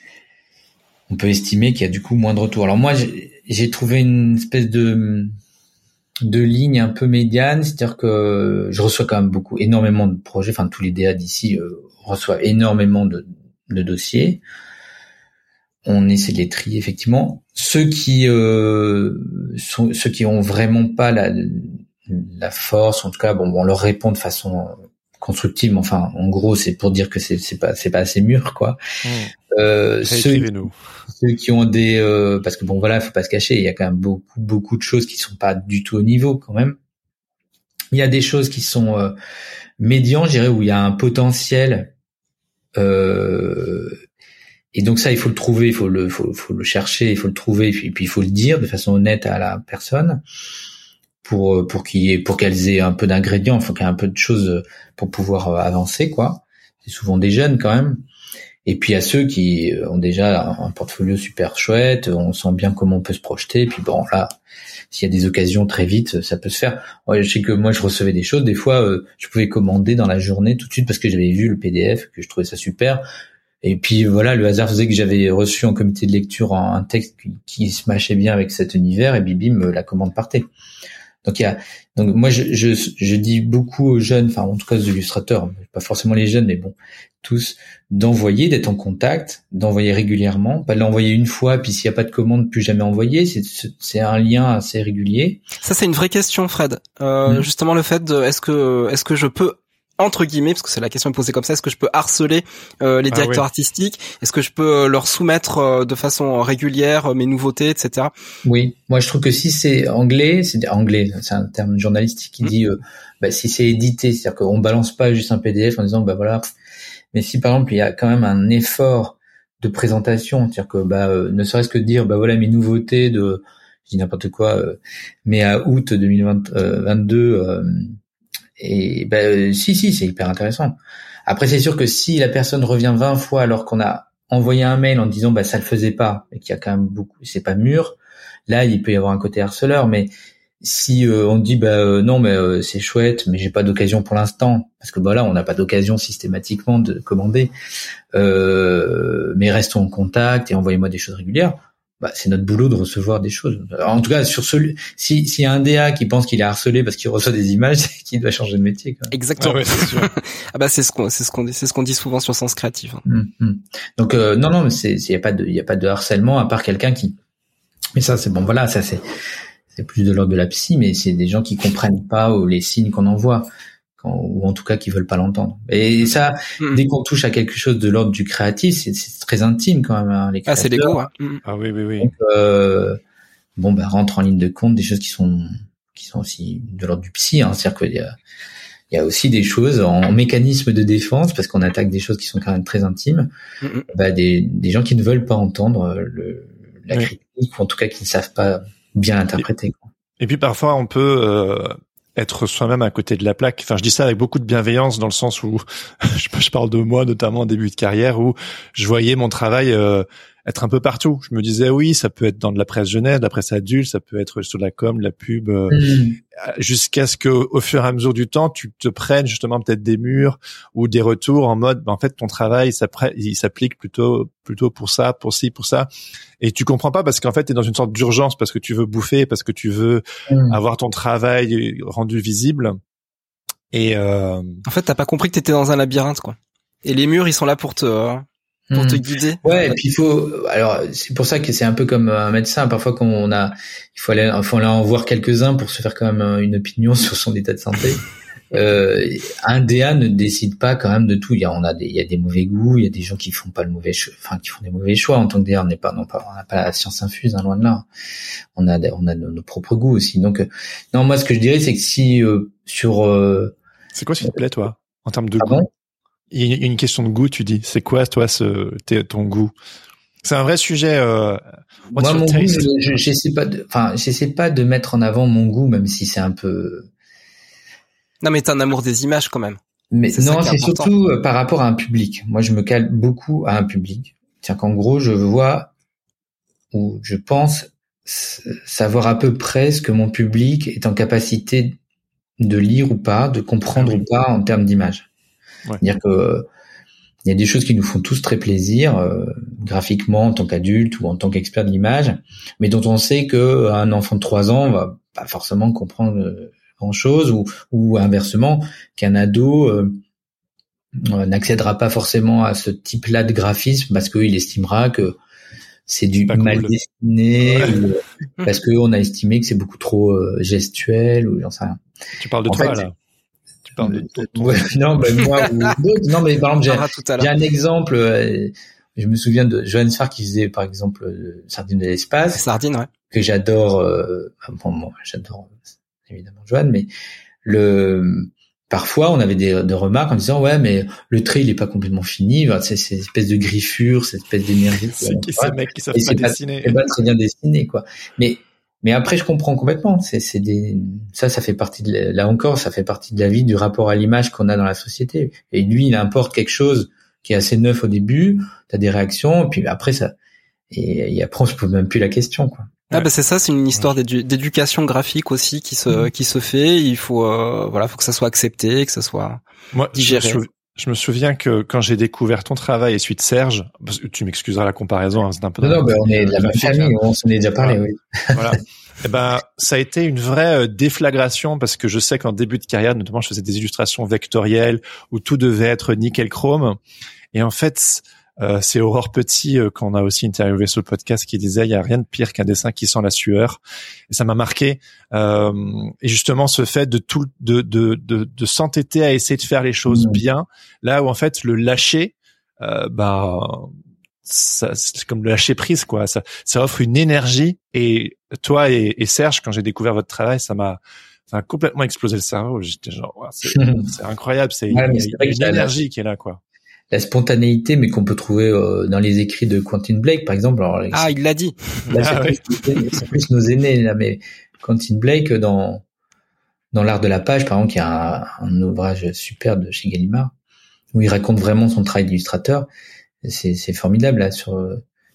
on peut estimer qu'il y a du coup moins de retours. Alors moi, j'ai, j'ai trouvé une espèce de de ligne un peu médiane, c'est-à-dire que je reçois quand même beaucoup, énormément de projets. Enfin, tous les D A d'ici euh, reçoivent énormément de, de dossiers. On essaie de les trier effectivement. Ceux qui euh, sont ceux qui ont vraiment pas la la force, en tout cas, bon, on leur répond de façon constructive. Mais enfin, en gros, c'est pour dire que c'est c'est pas c'est pas assez mûr, quoi. Mmh. Euh, ceux, ceux qui ont des euh, parce que bon voilà, faut pas se cacher, il y a quand même beaucoup beaucoup de choses qui sont pas du tout au niveau quand même. Il y a des choses qui sont euh, médians, je dirais, où il y a un potentiel. Euh, Et donc ça, il faut le trouver, il faut le, faut, faut le chercher, il faut le trouver, et puis, et puis il faut le dire de façon honnête à la personne pour pour qu'il ait, pour qu'elles aient un peu d'ingrédients, il faut qu'il y ait un peu de choses pour pouvoir avancer, quoi. C'est souvent des jeunes quand même. Et puis à ceux qui ont déjà un portfolio super chouette, on sent bien comment on peut se projeter. Et puis bon, là, s'il y a des occasions très vite, ça peut se faire. Ouais, je sais que moi, je recevais des choses. Des fois, euh, je pouvais commander dans la journée tout de suite parce que j'avais vu le P D F, que je trouvais ça super. Et puis voilà, le hasard faisait que j'avais reçu en comité de lecture un texte qui, qui se matchait bien avec cet univers, et bim, la commande partait. Donc il y a, donc moi je, je, je dis beaucoup aux jeunes, enfin en tout cas aux illustrateurs, pas forcément les jeunes, mais bon, tous, d'envoyer, d'être en contact, d'envoyer régulièrement, pas de l'envoyer une fois, puis s'il n'y a pas de commande, plus jamais envoyer. C'est, c'est un lien assez régulier. Ça c'est une vraie question, Fred. Euh, mmh. Justement le fait de, est-ce que, est-ce que je peux entre guillemets, parce que c'est la question posée comme ça, est-ce que je peux harceler euh, les directeurs ah, oui. artistiques? Est-ce que je peux euh, leur soumettre euh, de façon régulière euh, mes nouveautés, et cetera. Oui, moi je trouve que si c'est anglais, c'est anglais, c'est un terme journalistique qui mmh. dit, euh, bah, si c'est édité, c'est-à-dire qu'on balance pas juste un P D F en disant, bah voilà. Mais si par exemple il y a quand même un effort de présentation, c'est-à-dire que bah euh, ne serait-ce que de dire, bah voilà mes nouveautés de, je dis n'importe quoi, euh, mais à août deux mille vingt-deux. Euh, Et ben si si c'est hyper intéressant. Après c'est sûr que si la personne revient vingt fois alors qu'on a envoyé un mail en disant bah ça le faisait pas et qu'il y a quand même beaucoup, c'est pas mûr, là il peut y avoir un côté harceleur. Mais si euh, on dit bah euh, non mais euh, c'est chouette mais j'ai pas d'occasion pour l'instant parce que bah là on n'a pas d'occasion systématiquement de commander euh, mais restons en contact et envoyez-moi des choses régulières, bah c'est notre boulot de recevoir des choses. En tout cas sur celui si s'il y a un D A qui pense qu'il est harcelé parce qu'il reçoit des images, c'est qu'il doit changer de métier quoi. Exactement. Ah ouais, c'est sûr. Ah bah c'est ce qu'on c'est ce qu'on dit c'est ce qu'on dit souvent sur Sens Créatif. Hein. Mmh, mmh. Donc euh, non non mais c'est il y a pas de il y a pas de harcèlement à part quelqu'un qui mais ça c'est bon voilà ça c'est c'est plus de l'ordre de la psy, mais c'est des gens qui comprennent pas les signes qu'on envoie, quand, ou en tout cas qui veulent pas l'entendre. Et ça, mmh. dès qu'on touche à quelque chose de l'ordre du créatif, c'est, c'est très intime quand même. Hein, les ah, c'est l'ego. Hein. Ah oui, oui, oui. Donc, euh, bon, bah rentre en ligne de compte des choses qui sont qui sont aussi de l'ordre du psy. Hein, c'est-à-dire qu'il y a il y a aussi des choses en mécanisme de défense parce qu'on attaque des choses qui sont quand même très intimes. Mmh. Bah des des gens qui ne veulent pas entendre le la oui. critique, ou en tout cas qui ne savent pas bien interprété. Quoi. Et puis parfois on peut euh, être soi-même à côté de la plaque. Enfin, je dis ça avec beaucoup de bienveillance dans le sens où je parle de moi notamment en début de carrière où je voyais mon travail euh, être un peu partout. Je me disais oui, ça peut être dans de la presse jeunesse, de la presse adulte, ça peut être sur de la com, de la pub, euh, mmh. jusqu'à ce que au fur et à mesure du temps, tu te prennes justement peut-être des murs ou des retours en mode, ben, en fait, ton travail, ça il s'applique plutôt plutôt pour ça, pour ci, pour ça, et tu comprends pas parce qu'en fait, t'es dans une sorte d'urgence parce que tu veux bouffer, parce que tu veux mmh. avoir ton travail rendu visible. Et euh... en fait, t'as pas compris que t'étais dans un labyrinthe, quoi. Et les murs, ils sont là pour te euh... pour mmh. te guider. Ouais, et puis il faut, alors, c'est pour ça que c'est un peu comme un médecin. Parfois, quand on a, il faut aller, il faut aller en voir quelques-uns pour se faire quand même une opinion sur son état de santé. euh, un D A ne décide pas quand même de tout. Il y a, on a des, il y a des mauvais goûts, il y a des gens qui font pas le mauvais choix, enfin, qui font des mauvais choix. En tant que D A, on n'est pas, non pas, on n'a pas la science infuse, hein, loin de là. On a, on a nos, nos propres goûts aussi. Donc, euh, non, moi, ce que je dirais, c'est que si, euh, sur, euh, c'est quoi, s'il te plaît, toi, en termes de pardon goût? Il y a une question de goût, tu dis. C'est quoi, toi, ce, ton goût? C'est un vrai sujet. Euh, Moi, mon goût, je, j'essaie pas de, enfin, j'essaie pas de mettre en avant mon goût, même si c'est un peu. Non, mais t'as un amour des images quand même. Mais c'est non, c'est surtout par rapport à un public. Moi, je me cale beaucoup à un public. C'est-à-dire qu'en gros, je vois ou je pense savoir à peu près ce que mon public est en capacité de lire ou pas, de comprendre ou pas en termes d'image. Ouais. C'est-à-dire que euh, il y a des choses qui nous font tous très plaisir, euh, graphiquement en tant qu'adulte ou en tant qu'expert de l'image, mais dont on sait que un enfant de trois ans va pas forcément comprendre euh, grand-chose, ou, ou inversement qu'un ado euh, euh, n'accédera pas forcément à ce type-là de graphisme parce qu'il estimera que c'est du pas mal cool. dessiné, ouais. ou parce qu'on a estimé que c'est beaucoup trop euh, gestuel, ou j'en sais rien. Tu parles de en toi fait, là. Tu parles de ton, ton... Ouais, non, ben moi ou d'autres. Non, mais par exemple, j'ai, j'ai un exemple. Euh, je me souviens de Johan Sfar qui faisait, par exemple, euh, Sardine de l'espace. Sardine, ouais. Que j'adore. Euh, bon, moi, j'adore évidemment Johan, mais le parfois on avait des, des remarques en disant ouais, mais le trait il est pas complètement fini. C'est cette espèce de griffure, cette espèce d'énergie. C'est qui ces mecs qui savent pas dessiner. C'est pas très bien dessiné, quoi. Mais Mais après, je comprends complètement. C'est, c'est des, ça, ça fait partie de, la... là encore, ça fait partie de la vie, du rapport à l'image qu'on a dans la société. Et lui, il importe quelque chose qui est assez neuf au début. T'as des réactions, et puis après, ça, et, et après, on se pose même plus la question, quoi. Ah, bah, c'est ça, c'est une histoire d'édu... d'éducation graphique aussi qui se, mmh. qui se fait. Il faut, euh, voilà, faut que ça soit accepté, que ça soit Moi, digéré. Je, je, je me souviens que quand j'ai découvert ton travail et celui de Serge, parce que tu m'excuseras la comparaison, hein, c'est un peu. Non, non, bah, on est de la même famille, on s'en est déjà parlé, voilà. oui. Voilà. Eh ben, ça a été une vraie déflagration parce que je sais qu'en début de carrière, notamment, je faisais des illustrations vectorielles où tout devait être nickel chrome. Et en fait, euh, c'est Aurore Petit euh, qu'on a aussi interviewé sur le podcast qui disait il y a rien de pire qu'un dessin qui sent la sueur. Et ça m'a marqué. Euh, et justement, ce fait de tout, de de de, de s'entêter à essayer de faire les choses mmh. bien, là où en fait le lâcher, euh, bah ça, c'est comme le lâcher prise, quoi. Ça, ça offre une énergie. Et toi et, et Serge, quand j'ai découvert votre travail, ça m'a, ça a complètement explosé le cerveau. J'étais genre, ouais, c'est, c'est incroyable. C'est, ouais, il y a, il y a une énergie la, qui est là, quoi. La spontanéité, mais qu'on peut trouver euh, dans les écrits de Quentin Blake, par exemple. Alors, ah, il l'a dit. Là, ah, c'est, oui. plus, c'est plus nos aînés, là, mais Quentin Blake, dans dans l'art de la page, par exemple, qui a un, un ouvrage super de chez Gallimard, où il raconte vraiment son travail d'illustrateur. C'est, c'est formidable, là, sur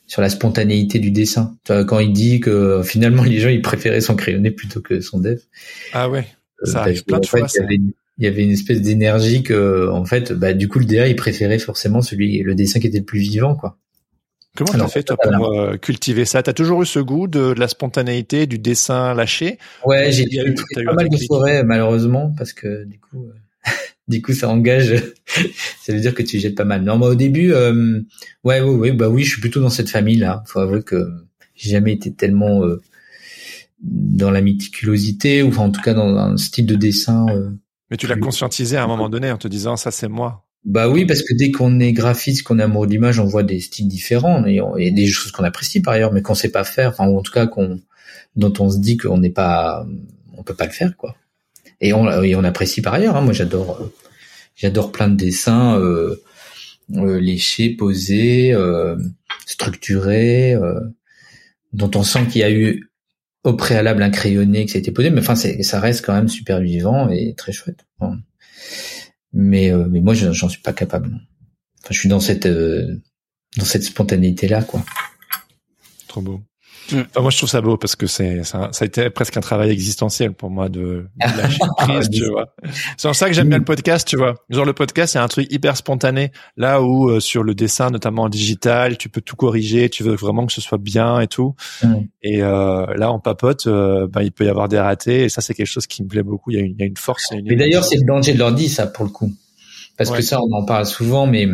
sur la spontanéité du dessin. Tu vois, quand il dit que finalement les gens ils préféraient son crayonné plutôt que son def. Ah ouais, ça euh, arrive plein de en fait, fois. Il y, avait, il y avait une espèce d'énergie que, en fait, bah du coup le D A il préférait forcément celui, le dessin qui était le plus vivant, quoi. Comment t'as fait toi pour euh, cultiver ça? T'as toujours eu ce goût de, de la spontanéité, du dessin lâché? Ouais, j'ai eu, eu pas mal de forêts malheureusement parce que du coup. Euh... Du coup, ça engage. Ça veut dire que tu jettes pas mal. Non, moi au début, euh, ouais, ouais, ouais, bah oui, je suis plutôt dans cette famille-là. Faut avouer que j'ai jamais été tellement euh, dans la méticulosité, ou enfin en tout cas dans un style de dessin. Euh, Mais tu l'as conscientisé à un moment donné en te disant ça, c'est moi. Bah oui, parce que dès qu'on est graphiste, qu'on est amoureux de l'image, on voit des styles différents. Et il y a des choses qu'on apprécie par ailleurs, mais qu'on sait pas faire. Enfin, ou en tout cas qu'on, dont on se dit qu'on n'est pas, on peut pas le faire, quoi. Et on, et on apprécie par ailleurs. Hein. Moi, j'adore, euh, j'adore plein de dessins euh, euh, léchés, posés, euh, structurés, euh, dont on sent qu'il y a eu au préalable un crayonné, que ça a été posé. Mais enfin, c'est, ça reste quand même super vivant et très chouette. Enfin, mais, euh, mais moi, j'en suis pas capable. Enfin, je suis dans cette, euh, dans cette spontanéité-là, quoi. Trop beau. Enfin, moi, je trouve ça beau parce que c'est, ça, ça a été presque un travail existentiel pour moi de, de lâcher prise, tu vois. C'est en ça que j'aime bien le podcast, tu vois. Genre, le podcast, c'est un truc hyper spontané. Là où, euh, sur le dessin, notamment en digital, tu peux tout corriger, tu veux vraiment que ce soit bien et tout. Mm. Et, euh, là, en papote, euh, ben, il peut y avoir des ratés et ça, c'est quelque chose qui me plaît beaucoup. Il y a une, il y a une force. Et une mais d'ailleurs, c'est le danger de l'ordi, ça, pour le coup. Parce ouais. que ça, on en parle souvent, mais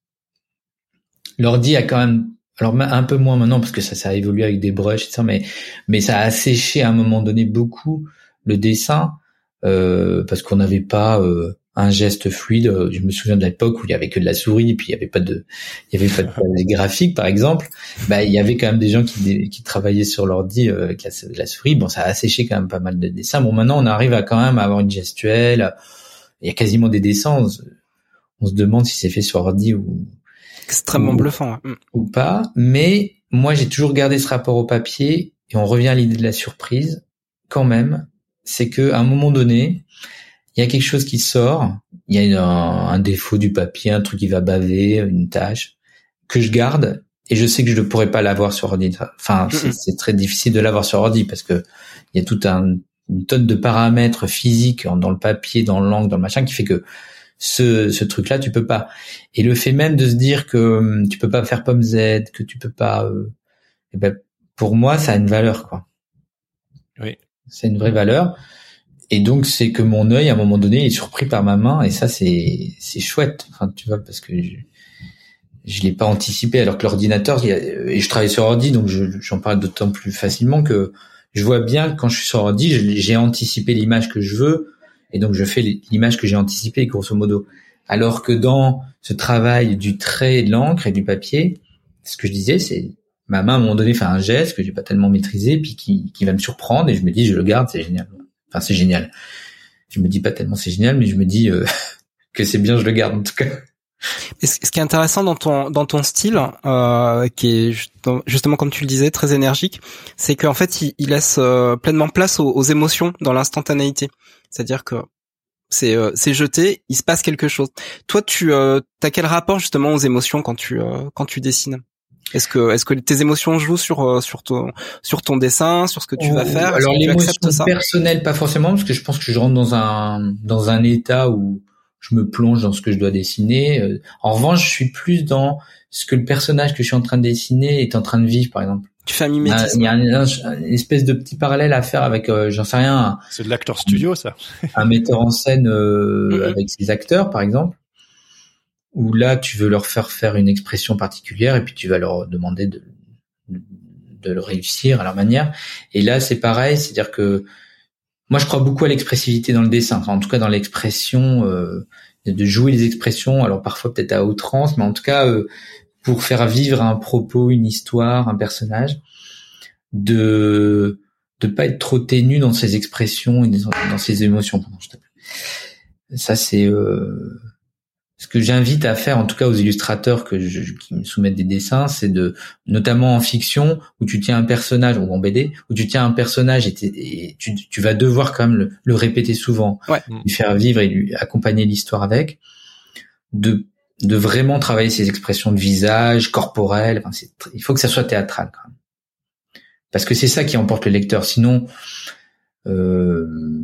l'ordi a quand même, alors un peu moins maintenant parce que ça, ça a évolué avec des brushes et ça, mais mais ça a asséché à un moment donné beaucoup le dessin euh, parce qu'on n'avait pas euh, un geste fluide. Je me souviens de l'époque où il y avait que de la souris, et puis il y avait pas de, il y avait pas de graphique par exemple. Bah il y avait quand même des gens qui qui travaillaient sur l'ordi euh, avec la, la souris. Bon, ça a asséché quand même pas mal de dessins. Bon, maintenant on arrive à quand même à avoir une gestuelle. Il y a quasiment des dessins. On se, on se demande si c'est fait sur ordi ou extrêmement ou, bluffant ouais. ou pas, mais moi j'ai toujours gardé ce rapport au papier et on revient à l'idée de la surprise quand même, c'est que à un moment donné il y a quelque chose qui sort, il y a un, un défaut du papier, un truc qui va baver, une tâche que je garde et je sais que je ne pourrais pas l'avoir sur ordi. Enfin, c'est, c'est très difficile de l'avoir sur ordi parce que il y a toute un, une tonne de paramètres physiques dans le papier, dans l'encre, dans le machin qui fait que ce ce truc là tu peux pas, et le fait même de se dire que hum, tu peux pas faire pomme Z, que tu peux pas euh, et ben pour moi ça a une valeur, quoi. Oui, c'est une vraie valeur, et donc c'est que mon œil à un moment donné est surpris par ma main, et ça c'est c'est chouette, enfin tu vois, parce que je, je l'ai pas anticipé, alors que l'ordinateur, et je travaille sur ordi donc je, j'en parle d'autant plus facilement que je vois bien que quand je suis sur ordi j'ai anticipé l'image que je veux. Et donc, je fais l'image que j'ai anticipée, grosso modo. Alors que dans ce travail du trait, de l'encre et du papier, ce que je disais, c'est ma main, à un moment donné, fait un geste que j'ai pas tellement maîtrisé, puis qui, qui va me surprendre, et je me dis, je le garde, c'est génial. Enfin, c'est génial. Je me dis pas tellement c'est génial, mais je me dis euh, que c'est bien, je le garde, en tout cas. Et ce qui est intéressant dans ton dans ton style, euh, qui est justement comme tu le disais très énergique, c'est qu'en fait il, il laisse euh, pleinement place aux, aux émotions dans l'instantanéité. C'est-à-dire que c'est euh, c'est jeté, il se passe quelque chose. Toi, tu euh, t'as quel rapport justement aux émotions quand tu euh, quand tu dessines? Est-ce que est-ce que tes émotions jouent sur euh, sur ton sur ton dessin, sur ce que tu vas faire? Alors l'émotion ça personnelle, pas forcément, parce que je pense que je rentre dans un dans un état où je me plonge dans ce que je dois dessiner. En revanche, je suis plus dans ce que le personnage que je suis en train de dessiner est en train de vivre, par exemple. Tu fais un mimétisme. Il y a un, un, une espèce de petit parallèle à faire avec, euh, j'en sais rien. Un, c'est de l'acteur studio, ça. Un metteur en scène euh, mm-hmm. avec ses acteurs, par exemple, où là, tu veux leur faire faire une expression particulière et puis tu vas leur demander de, de, de le réussir à leur manière. Et là, c'est pareil, c'est-à-dire que moi, je crois beaucoup à l'expressivité dans le dessin, enfin, en tout cas dans l'expression, euh, de jouer les expressions, alors parfois peut-être à outrance, mais en tout cas euh, pour faire vivre un propos, une histoire, un personnage, de de pas être trop ténu dans ses expressions et dans ses émotions. Ça, c'est euh, ce que j'invite à faire, en tout cas aux illustrateurs que je, qui me soumettent des dessins, c'est de, notamment en fiction, où tu tiens un personnage, ou en B D, où tu tiens un personnage et, et tu, tu vas devoir quand même le, le répéter souvent, ouais. lui faire vivre et lui accompagner l'histoire avec, de de vraiment travailler ses expressions de visage, corporelles. Enfin, c'est, il faut que ça soit théâtral quand même. Parce que c'est ça qui emporte le lecteur. Sinon, euh,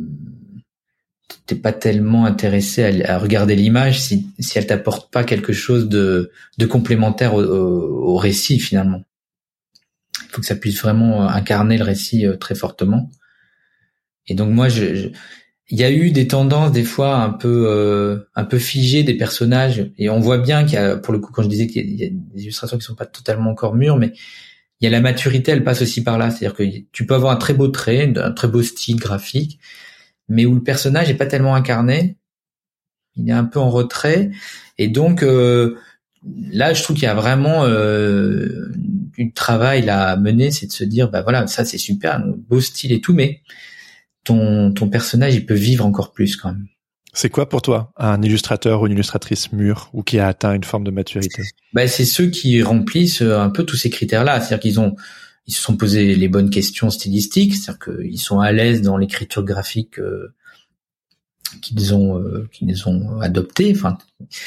t'es pas tellement intéressé à, à regarder l'image si, si elle t'apporte pas quelque chose de, de complémentaire au, au, au récit finalement. Il faut que ça puisse vraiment incarner le récit très fortement. Et donc moi, je, je il y a eu des tendances des fois un peu euh, un peu figées des personnages, et on voit bien qu'il y a, pour le coup, quand je disais qu'il y a des illustrations qui sont pas totalement encore mûres, mais il y a la maturité, elle passe aussi par là. C'est-à-dire que tu peux avoir un très beau trait, un très beau style graphique, mais où le personnage est pas tellement incarné, il est un peu en retrait, et donc euh, là, je trouve qu'il y a vraiment euh, du travail là à mener, c'est de se dire, bah voilà, ça c'est super, un beau style et tout, mais ton ton personnage, il peut vivre encore plus quand même. C'est quoi pour toi un illustrateur ou une illustratrice mûre ou qui a atteint une forme de maturité? Bah, c'est ceux qui remplissent un peu tous ces critères-là, c'est-à-dire qu'ils ont ils se sont posé les bonnes questions stylistiques, c'est-à-dire qu'ils sont à l'aise dans l'écriture graphique euh, qu'ils ont euh, qu'ils ont adoptée. Enfin,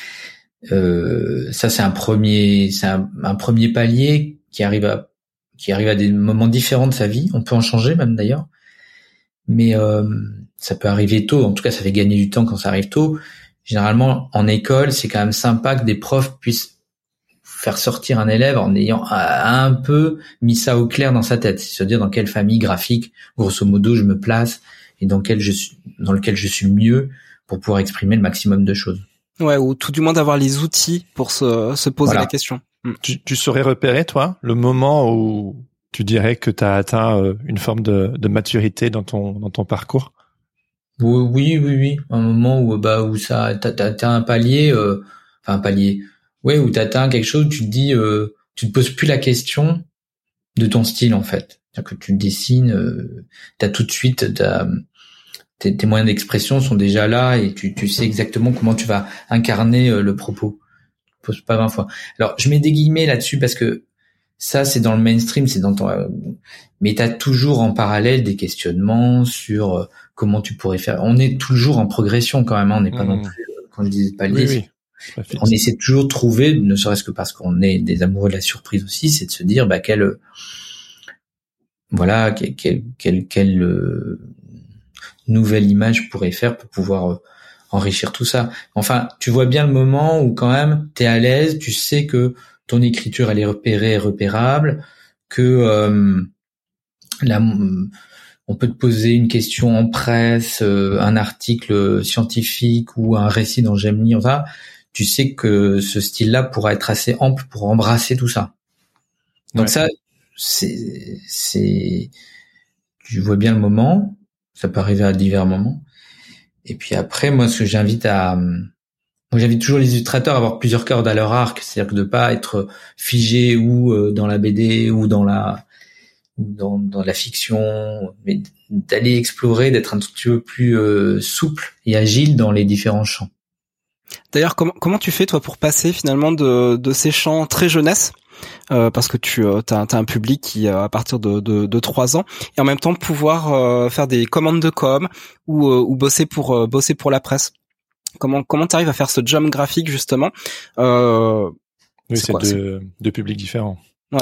euh, ça c'est un premier c'est un, un premier palier qui arrive à qui arrive à des moments différents de sa vie. On peut en changer même d'ailleurs. Mais euh, ça peut arriver tôt. En tout cas, ça fait gagner du temps quand ça arrive tôt. Généralement, en école, c'est quand même sympa que des profs puissent faire sortir un élève en ayant un peu mis ça au clair dans sa tête. C'est-à-dire dans quelle famille graphique, grosso modo, je me place et dans quel je suis, dans lequel je suis le mieux pour pouvoir exprimer le maximum de choses. Ouais, ou tout du moins d'avoir les outils pour se, se poser voilà. la question. Tu, tu saurais repérer, toi, le moment où tu dirais que tu as atteint une forme de, de maturité dans ton dans ton parcours? Oui, oui, oui. Un moment où bah où ça t'as atteint un palier, euh, enfin un palier. Ouais, où t'as atteint quelque chose, où tu te dis, euh, tu te poses plus la question de ton style en fait. C'est-à-dire que tu dessines, euh, t'as tout de suite, t'as, tes, tes moyens d'expression sont déjà là et tu tu sais exactement comment tu vas incarner euh, le propos. Tu te poses pas vingt fois. Alors je mets des guillemets là-dessus parce que ça, c'est dans le mainstream, c'est dans ton, mais t'as toujours en parallèle des questionnements sur comment tu pourrais faire. On est toujours en progression quand même, hein. On n'est pas mmh. non plus, quand je disais palier, oui, oui. On essaie toujours de trouver, ne serait-ce que parce qu'on est des amoureux de la surprise aussi, c'est de se dire, bah, quelle, voilà, quelle, quelle, quelle, quelle euh, nouvelle image je pourrais faire pour pouvoir euh, enrichir tout ça. Enfin, tu vois bien le moment où quand même t'es à l'aise, tu sais que ton écriture elle est repérée et repérable, que euh, là, on peut te poser une question en presse, euh, un article scientifique ou un récit dans J'aime lire, ça, tu sais que ce style-là pourra être assez ample pour embrasser tout ça. Donc ouais. ça, c'est, c'est, tu vois bien le moment, ça peut arriver à divers moments. Et puis après, moi, ce que j'invite à Donc j'invite toujours les illustrateurs à avoir plusieurs cordes à leur arc, c'est-à-dire que de pas être figé ou euh, dans la B D ou dans la dans, dans la fiction, mais d'aller explorer, d'être un tout petit peu plus euh, souple et agile dans les différents champs. D'ailleurs, comment comment tu fais toi pour passer finalement de de ces champs très jeunesse, euh, parce que tu euh, t'as, t'as un public qui euh, à partir de de de trois ans, et en même temps pouvoir euh, faire des commandes de com ou euh, ou bosser pour euh, bosser pour la presse. Comment comment t'arrives à faire ce jump graphique justement? euh, Oui, c'est, c'est deux, deux publics différents. Ouais.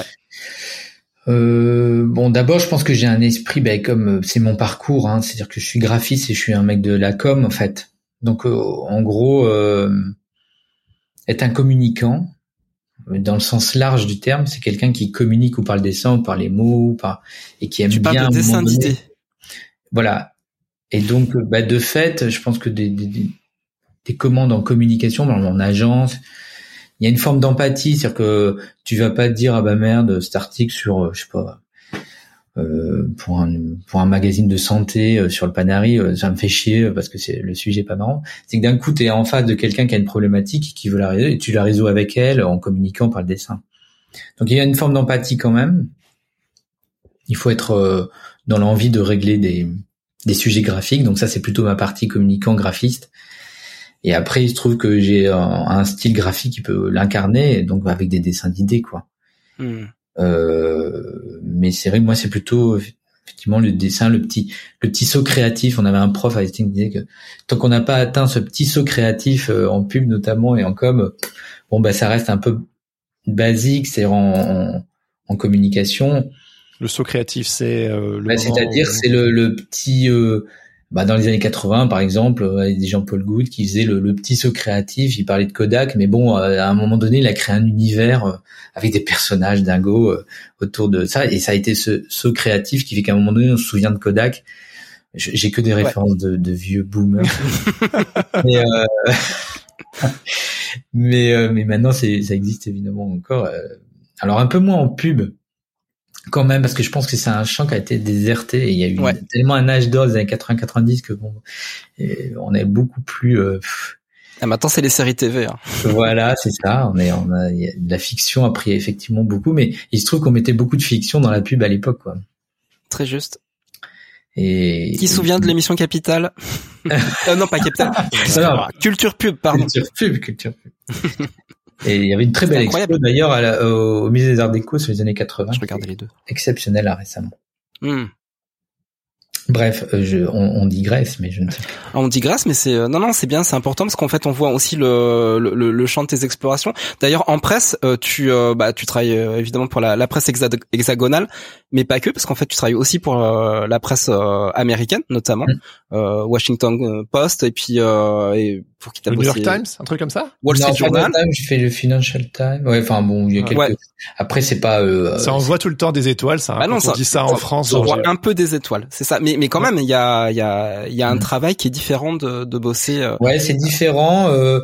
Euh, bon, d'abord, je pense que j'ai un esprit, ben, comme c'est mon parcours, hein, c'est-à-dire que je suis graphiste et je suis un mec de la com en fait. Donc, euh, en gros, euh, être un communicant, dans le sens large du terme, c'est quelqu'un qui communique ou par le dessin, ou par les mots, ou par et qui aime tu bien. Tu parles de dessin d'idées. Voilà. Et donc, bah, de fait, je pense que des, des, des des commandes en communication dans mon agence, il y a une forme d'empathie, c'est-à-dire que tu vas pas te dire ah bah merde cet article sur je sais pas euh, pour un pour un magazine de santé euh, sur le Panari, euh, ça me fait chier parce que c'est le sujet pas marrant. C'est que d'un coup tu es en face de quelqu'un qui a une problématique qui veut la résoudre et tu la résous avec elle en communiquant par le dessin. Donc il y a une forme d'empathie quand même. Il faut être euh, dans l'envie de régler des des sujets graphiques. Donc ça c'est plutôt ma partie communicant graphiste. Et après, il se trouve que j'ai un, un style graphique qui peut l'incarner, donc avec des dessins d'idées, quoi. Mmh. Euh, mais c'est vrai que moi, c'est plutôt effectivement le dessin, le petit, le petit saut créatif. On avait un prof à Esting qui disait que tant qu'on n'a pas atteint ce petit saut créatif euh, en pub notamment et en com, bon bah ça reste un peu basique, c'est en, en, en communication. Le saut créatif, c'est euh, le bah, c'est-à-dire où... c'est le, le petit euh, bah dans les années quatre-vingts par exemple, avec des Jean-Paul Goude qui faisait le, le petit saut créatif. Il parlait de Kodak, mais bon euh, à un moment donné il a créé un univers euh, avec des personnages dingos euh, autour de ça, et ça a été ce saut créatif qui fait qu'à un moment donné on se souvient de Kodak. J'ai que des références ouais. de, de vieux boomers. mais, euh, mais, euh, mais maintenant, c'est, ça existe évidemment encore. Alors un peu moins en pub, quand même, parce que je pense que c'est un champ qui a été déserté. Et il y a eu ouais. tellement un âge d'or des années quatre-vingts quatre-vingt-dix que bon, on est beaucoup plus. Euh, ah, maintenant, c'est les séries T V. Hein. Voilà, c'est ça. On est, on a, y a, la fiction a pris effectivement beaucoup, mais il se trouve qu'on mettait beaucoup de fiction dans la pub à l'époque, quoi. Très juste. Et qui se souvient de l'émission Capital? euh, non, pas Capital. Alors, Culture Pub, pardon. Culture Pub, Culture Pub. Et il y avait une très belle expo d'ailleurs à la, au, au musée des Arts Déco sur les années quatre-vingts. Je regardais les deux. Exceptionnel là récemment. Mm. Bref, je, on, on digresse, mais je ne sais pas. On digresse, mais c'est non, non, c'est bien, c'est important parce qu'en fait, on voit aussi le le, le champ de tes explorations. D'ailleurs, en presse, tu euh, bah tu travailles euh, évidemment pour la, la presse hexa- hexagonale, mais pas que, parce qu'en fait, tu travailles aussi pour euh, la presse euh, américaine, notamment mmh. euh, Washington Post, et puis euh, et pour qui t'as le bossé, New York Times, un truc comme ça. Wall Street Journal. J'ai fait le Financial Times. Ouais, enfin bon, il y a quelques. Ouais. Après, c'est pas. Euh, ça envoie tout le temps des étoiles, ça. Ah non, on ça, dit ça, ça en France. On voit un peu des étoiles, c'est ça. Mais mais quand même, il y a il y a il y a un mmh. travail qui est différent de de bosser. Euh... Ouais, c'est différent. Euh...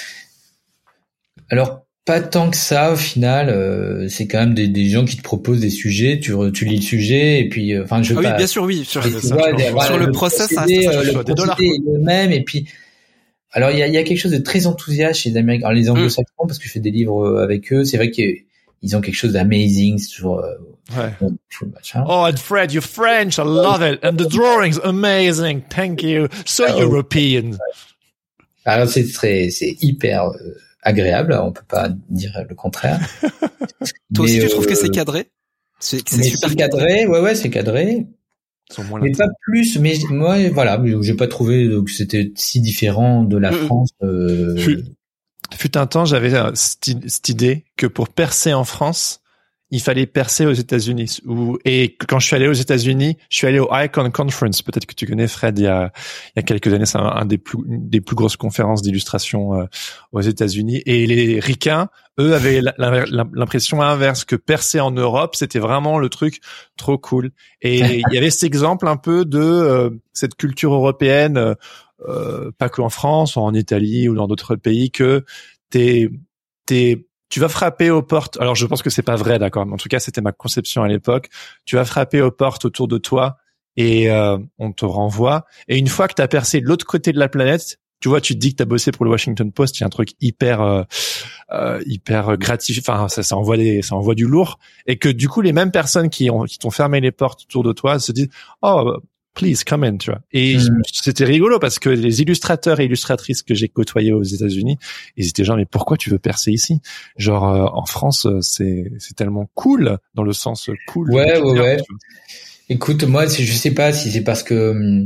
Alors pas tant que ça au final. Euh, c'est quand même des des gens qui te proposent des sujets. Tu tu lis le sujet et puis enfin euh, je. Ah oui, pas, bien sûr, oui. Sur, tu ça, vois, des, des, sur le, le process, ça reste euh, le procédé est le même et puis. Alors il y a, il y a quelque chose de très enthousiaste chez les Américains. Alors les Anglo-Saxons, mmh. parce que je fais des livres avec eux, c'est vrai qu'ils ont quelque chose d'amazing, c'est toujours. Euh, ouais. Bon, oh, and Fred, you're French, I love it, and the drawings amazing, thank you, so ah, European. Alors c'est très, c'est hyper euh, agréable, on peut pas dire le contraire. Toi aussi, euh, tu trouves que c'est cadré? C'est, c'est super c'est cadré, cadré, ouais, ouais, c'est cadré. Mais pas plus, mais moi, voilà, j'ai pas trouvé que c'était si différent de la mmh. France. Euh... Fut, fut un temps, j'avais cette, cette idée que pour percer en France, il fallait percer aux États-Unis. Et quand je suis allé aux États-Unis, je suis allé au Icon Conference. Peut-être que tu connais, Fred, il y a, il y a quelques années, c'est un, un des plus, des plus grosses conférences d'illustration euh, aux États-Unis. Et les ricains, eux, avaient la, la, l'impression inverse, que percer en Europe, c'était vraiment le truc trop cool. Et il y avait cet exemple un peu de euh, cette culture européenne, euh, pas qu'en France, ou en Italie ou dans d'autres pays, que t'es, t'es tu vas frapper aux portes. Alors, je pense que c'est pas vrai, d'accord. Mais en tout cas, c'était ma conception à l'époque. Tu vas frapper aux portes autour de toi et euh, on te renvoie. Et une fois que tu as percé de l'autre côté de la planète, tu vois, tu te dis que tu as bossé pour le Washington Post. Il y a un truc hyper, euh, euh, hyper gratifiant. Enfin, ça, ça envoie des, ça envoie du lourd. Et que du coup, les mêmes personnes qui ont, qui t'ont fermé les portes autour de toi se disent, oh, please come in, tu vois. Et mmh. c'était rigolo parce que les illustrateurs et illustratrices que j'ai côtoyés aux États-Unis, ils étaient genre, mais pourquoi tu veux percer ici? Genre, euh, en France, c'est, c'est tellement cool, dans le sens cool. Ouais, ouais, ouais. Écoute, moi, je sais pas si c'est parce que,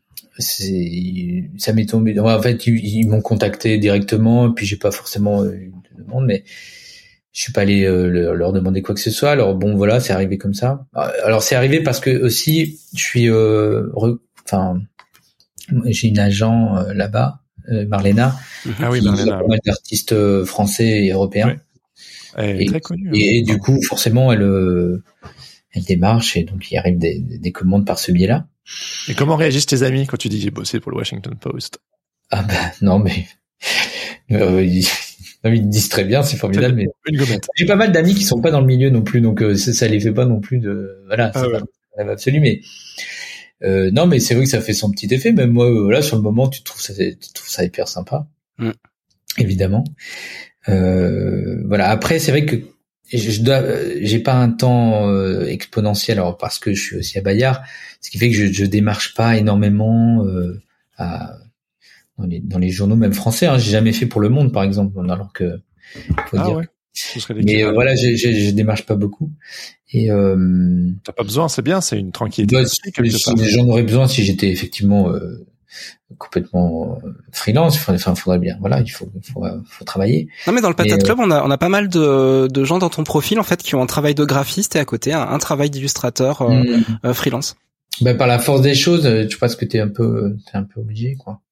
c'est, ça m'est tombé. En fait, ils, ils m'ont contacté directement, puis j'ai pas forcément eu de demande, mais je suis pas allé euh, leur demander quoi que ce soit. Alors bon, voilà, c'est arrivé comme ça. Alors c'est arrivé parce que aussi, je suis, euh, re... enfin, j'ai une agent euh, là-bas, euh, Marlena, ah oui, qui Marlena, a pas mal d'artistes français et européens. Ouais. Elle est et, très connue. Et, et du coup, forcément, elle, euh, elle démarche et donc il arrive des, des commandes par ce biais-là. Et comment réagissent tes amis quand tu dis j'ai bossé pour le Washington Post? Ah ben non, mais euh, ils... Non, ils disent très bien, c'est formidable, mais une gommette. J'ai pas mal d'amis qui sont pas dans le milieu non plus, donc euh, ça, ça les fait pas non plus de, voilà, ah c'est ouais. pas absolu, mais euh, non, mais c'est vrai que ça fait son petit effet. Même moi, voilà, sur le moment, tu trouves ça, tu trouves ça hyper sympa, mm. évidemment. Euh, voilà. Après, c'est vrai que je, je dois, j'ai pas un temps euh, exponentiel, alors parce que je suis aussi à Bayard, ce qui fait que je, je démarche pas énormément euh, à Dans les, dans les journaux même français, hein. J'ai jamais fait pour Le Monde par exemple, alors que faut ah dire. Ouais. Mais euh, voilà, je, je, je démarche pas beaucoup. Et euh, t'as pas besoin, c'est bien, c'est une tranquillité. Bah, si, si, j'en aurais besoin si j'étais effectivement euh, complètement freelance. Enfin, faudrait bien. Voilà, il faut, faut, faut travailler. Non, mais dans le Patate mais, Club, on a, on a pas mal de, de gens dans ton profil en fait qui ont un travail de graphiste et à côté un, un travail d'illustrateur euh, mmh. euh, freelance. Ben par la force des choses, je pense que t'es un peu, t'es un peu obligé, quoi.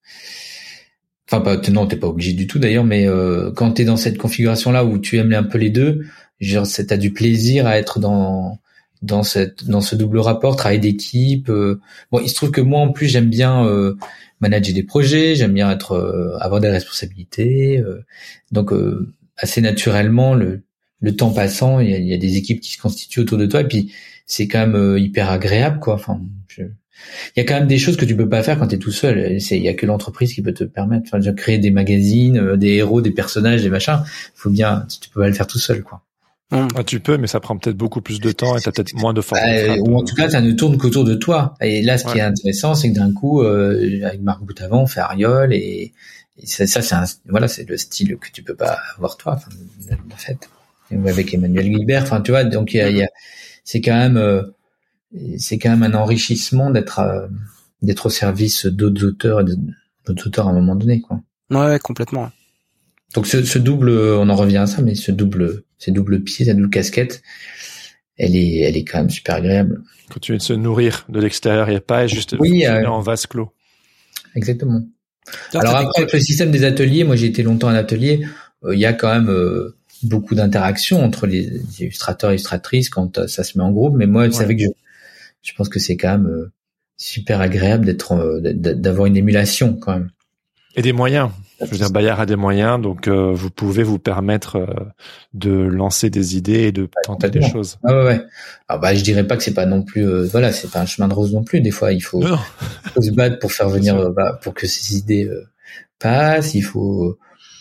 Enfin, pas, non, t'es pas obligé du tout d'ailleurs, mais euh, quand t'es dans cette configuration-là où tu aimes un peu les deux, genre, t'as du plaisir à être dans dans cette dans ce double rapport, travail d'équipe. Euh, bon, il se trouve que moi en plus j'aime bien euh, manager des projets, j'aime bien être euh, avoir des responsabilités. Euh, donc euh, assez naturellement, le le temps passant, il y a, il y a des équipes qui se constituent autour de toi, et puis c'est quand même euh, hyper agréable, quoi. Enfin, je... il y a quand même des choses que tu peux pas faire quand tu es tout seul. C'est, il y a que l'entreprise qui peut te permettre. Enfin, de créer des magazines, euh, des héros, des personnages, des machins. Faut bien, tu peux pas le faire tout seul, quoi. Ah, tu peux, mais ça prend peut-être beaucoup plus de temps et t'as peut-être moins de force. Bah, ou en tout cas, ça ne tourne qu'autour de toi. Et là, ce qui ouais. est intéressant, c'est que d'un coup, euh, avec Marc Boutavant, on fait Ariol, et, et ça, ça, c'est un, voilà, c'est le style que tu peux pas avoir toi, enfin, en fait. Ou avec Emmanuel Guilbert, enfin, tu vois, donc il y a, il y a, c'est quand même, euh, c'est quand même un enrichissement d'être, euh, d'être au service d'autres auteurs, d'autres auteurs à un moment donné, quoi. Ouais, complètement. Donc ce, ce double, on en revient à ça, mais ce double, ces double pieds, cette double casquette, elle est, elle est quand même super agréable. Continuer de se nourrir de l'extérieur et pas juste oui, euh, en vase clos. Exactement. Alors, Alors après, avec le système des ateliers, moi j'ai été longtemps en atelier, il euh, y a quand même euh, beaucoup d'interactions entre les, les illustrateurs et illustratrices quand euh, ça se met en groupe, mais moi, ouais. c'est vrai que je, je pense que c'est quand même euh, super agréable d'être, euh, d'avoir une émulation quand même. Et des moyens. Je veux dire, Bayard a des moyens, donc euh, vous pouvez vous permettre euh, de lancer des idées et de ouais, tenter des choses. Ah ouais, ouais. Alors bah, je dirais pas que c'est pas non plus, euh, voilà, c'est pas un chemin de rose non plus. Des fois, il faut, faut se battre pour faire venir, euh, bah, pour que ces idées euh, passent. Il faut,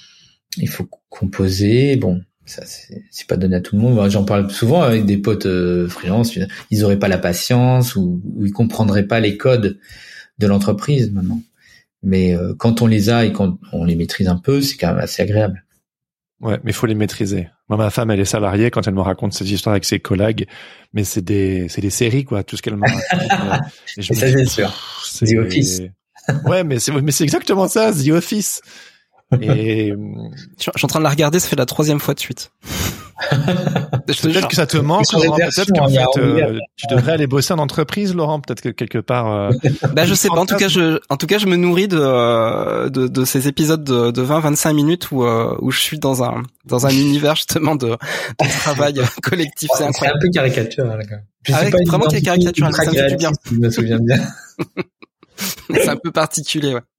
il faut composer. Bon, ça c'est, c'est pas donné à tout le monde. Moi, j'en parle souvent avec des potes euh, freelance. Ils auraient pas la patience ou, ou ils comprendraient pas les codes de l'entreprise maintenant. Mais euh, quand on les a et quand on les maîtrise un peu, c'est quand même assez agréable. Ouais, mais il faut les maîtriser. Moi, ma femme, elle est salariée. Quand elle me raconte ces histoires avec ses collègues, mais c'est des, c'est des séries, quoi, tout ce qu'elle me raconte. Et je et ça, c'est sûr. C'est The Office. Ouais, mais c'est, mais c'est exactement ça, The Office. Et je suis en train de la regarder, ça fait la troisième fois de suite. Peut-être que ça te manque, Laurent. Peut-être qu'en fait, euh, tu devrais aller bosser en entreprise, Laurent. Peut-être que quelque part. Euh, bah, je sais pas. En tout cas, je, en tout cas, je me nourris de de, de ces épisodes de, de vingt à vingt-cinq minutes où euh, où je suis dans un dans un univers justement de, de travail collectif. C'est incroyable. C'est un peu caricatural, là, quand même. Je ah, ouais, vraiment qu'il y a caricatural, ça me fait du bien. Je me souviens bien. C'est un peu particulier, ouais.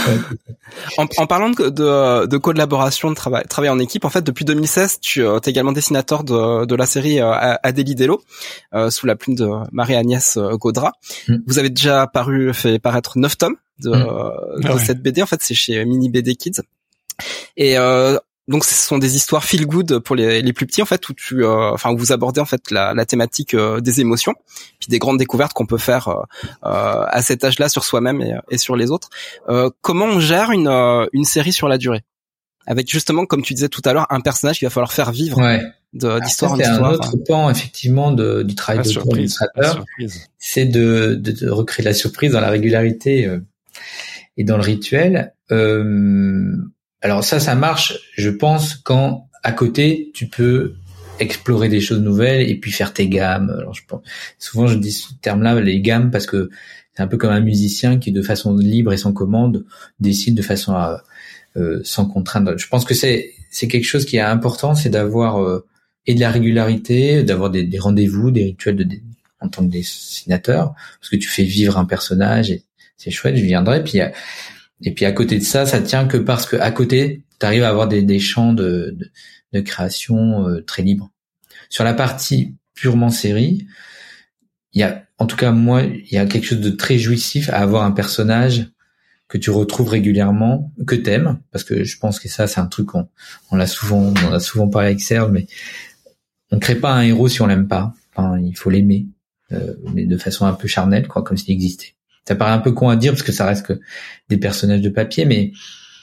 en, en parlant de, de, de collaboration, de travail, travail en équipe, en fait, depuis deux mille seize, tu es également dessinateur de, de la série euh, Adélie Dello, euh, sous la plume de Marie-Agnès Gaudra. Mm. Vous avez déjà paru, fait paraître neuf tomes de, mm. euh, de ah ouais. cette B D. En fait, c'est chez Mini B D Kids. Et euh, donc, ce sont des histoires feel good pour les, les plus petits, en fait, où tu, euh, enfin, où vous abordez en fait la, la thématique euh, des émotions, puis des grandes découvertes qu'on peut faire euh, euh, à cet âge-là sur soi-même et, et sur les autres. Euh, comment on gère une euh, une série sur la durée, avec justement, comme tu disais tout à l'heure, un personnage qu'il va falloir faire vivre ouais. de, d'histoire en c'est histoire. C'est un autre hein. pan effectivement de, du travail de l'illustrateur, c'est de, de, de recréer la surprise dans la régularité euh, et dans le rituel. Euh, Alors ça, ça marche, je pense, quand à côté tu peux explorer des choses nouvelles et puis faire tes gammes. Alors je pense, souvent je dis ce terme-là, les gammes, parce que c'est un peu comme un musicien qui, de façon libre et sans commande, décide de façon à, euh, sans contrainte. Je pense que c'est c'est quelque chose qui est important, c'est d'avoir euh, et de la régularité, d'avoir des, des rendez-vous, des rituels de, de en tant que dessinateur, parce que tu fais vivre un personnage et c'est chouette. Je viendrai puis. Et puis à côté de ça, ça tient que parce que à côté, tu arrives à avoir des, des champs de, de, de création euh, très libres. Sur la partie purement série, il y a, en tout cas moi, il y a quelque chose de très jouissif à avoir un personnage que tu retrouves régulièrement, que t'aimes, parce que je pense que ça, c'est un truc qu'on on l'a souvent, on a souvent parlé avec Serge, mais on crée pas un héros si on l'aime pas. Enfin, il faut l'aimer, euh, mais de façon un peu charnelle, quoi, comme s'il existait. Ça paraît un peu con à dire parce que ça reste que des personnages de papier, mais